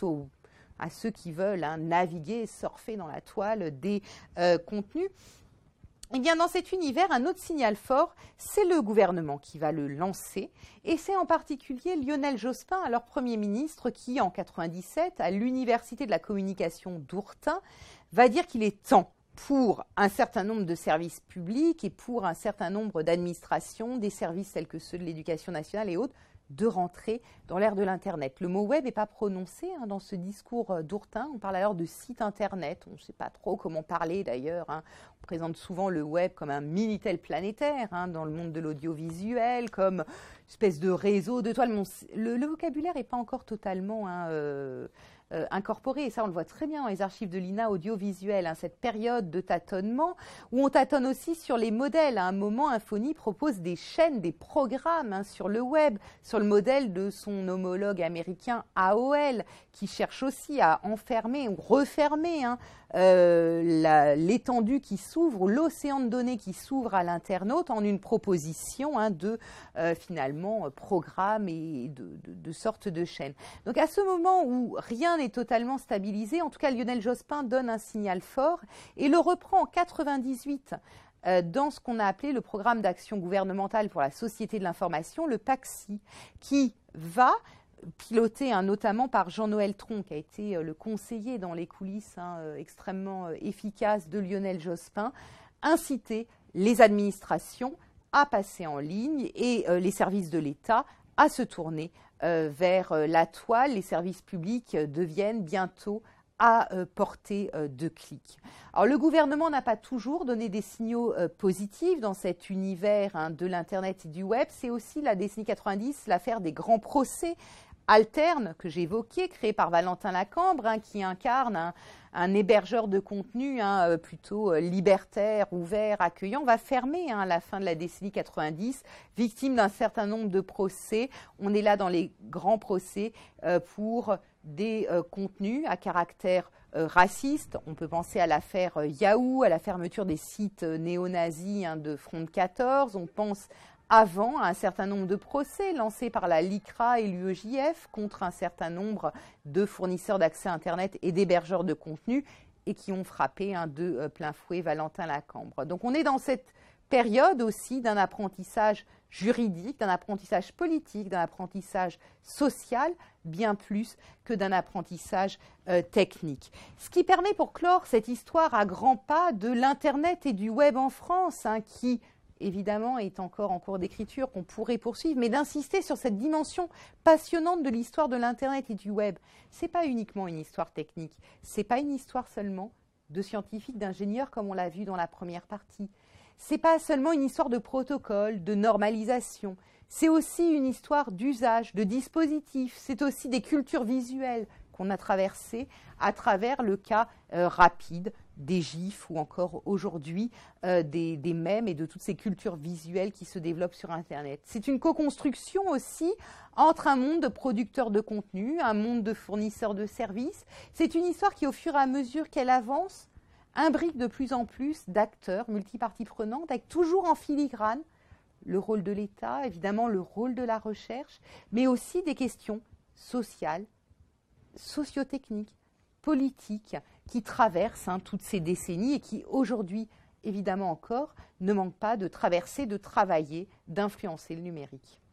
à ceux qui veulent naviguer, surfer dans la toile des contenus. Eh bien, dans cet univers, un autre signal fort, c'est le gouvernement qui va le lancer. Et c'est en particulier Lionel Jospin, alors Premier ministre, qui, en 97, à l'Université de la communication d'Ourtin, va dire qu'il est temps pour un certain nombre de services publics et pour un certain nombre d'administrations, des services tels que ceux de l'éducation nationale et autres, de rentrer dans l'ère de l'Internet. Le mot web n'est pas prononcé dans ce discours d'Ourtin. On parle alors de site Internet. On ne sait pas trop comment parler d'ailleurs. On présente souvent le web comme un Minitel planétaire dans le monde de l'audiovisuel, comme une espèce de réseau de toiles. Le vocabulaire n'est pas encore totalement incorporé, et ça on le voit très bien dans les archives de l'INA audiovisuel, hein, cette période de tâtonnement où on tâtonne aussi sur les modèles. À un moment, Infony propose des chaînes, des programmes, hein, sur le web, sur le modèle de son homologue américain AOL, qui cherche aussi à enfermer ou refermer, hein, l'étendue qui s'ouvre, l'océan de données qui s'ouvre à l'internaute en une proposition, hein, de finalement programme et de sorte de chaîne. Donc à ce moment où rien n'est totalement stabilisé, en tout cas Lionel Jospin donne un signal fort et le reprend en 98 dans ce qu'on a appelé le programme d'action gouvernementale pour la société de l'information, le PACSI, qui va piloté, hein, notamment par Jean-Noël Tron, qui a été le conseiller dans les coulisses, hein, extrêmement efficace de Lionel Jospin, inciter les administrations à passer en ligne et les services de l'État à se tourner vers la toile. Les services publics deviennent bientôt à portée de clic. Alors le gouvernement n'a pas toujours donné des signaux positifs dans cet univers, hein, de l'Internet et du web. C'est aussi la décennie 90, l'affaire des grands procès Alterne, que j'évoquais, créé par Valentin Lacambre, hein, qui incarne un hébergeur de contenu, hein, plutôt libertaire, ouvert, accueillant, va fermer, hein, à la fin de la décennie 90, victime d'un certain nombre de procès. On est là dans les grands procès pour des contenus à caractère raciste. On peut penser à l'affaire Yahoo, à la fermeture des sites néo-nazis, hein, de Front 14. On pense avant à un certain nombre de procès lancés par la LICRA et l'UEJF contre un certain nombre de fournisseurs d'accès Internet et d'hébergeurs de contenu et qui ont frappé, hein, de plein fouet Valentin Lacambre. Donc on est dans cette période aussi d'un apprentissage juridique, d'un apprentissage politique, d'un apprentissage social, bien plus que d'un apprentissage technique. Ce qui permet pour clore cette histoire à grands pas de l'Internet et du web en France, hein, qui évidemment est encore en cours d'écriture, qu'on pourrait poursuivre, mais d'insister sur cette dimension passionnante de l'histoire de l'Internet et du web. Ce n'est pas uniquement une histoire technique, ce n'est pas une histoire seulement de scientifiques, d'ingénieurs comme on l'a vu dans la première partie. Ce n'est pas seulement une histoire de protocole, de normalisation, c'est aussi une histoire d'usage, de dispositifs, c'est aussi des cultures visuelles qu'on a traversées à travers le cas rapide des gifs ou encore aujourd'hui des mèmes et de toutes ces cultures visuelles qui se développent sur Internet. C'est une co-construction aussi entre un monde de producteurs de contenu, un monde de fournisseurs de services. C'est une histoire qui, au fur et à mesure qu'elle avance, imbrique de plus en plus d'acteurs multiparties prenantes, avec toujours en filigrane le rôle de l'État, évidemment le rôle de la recherche, mais aussi des questions sociales, sociotechniques, politiques, qui traversent, hein, toutes ces décennies et qui aujourd'hui, évidemment encore, ne manquent pas de traverser, de travailler, d'influencer le numérique.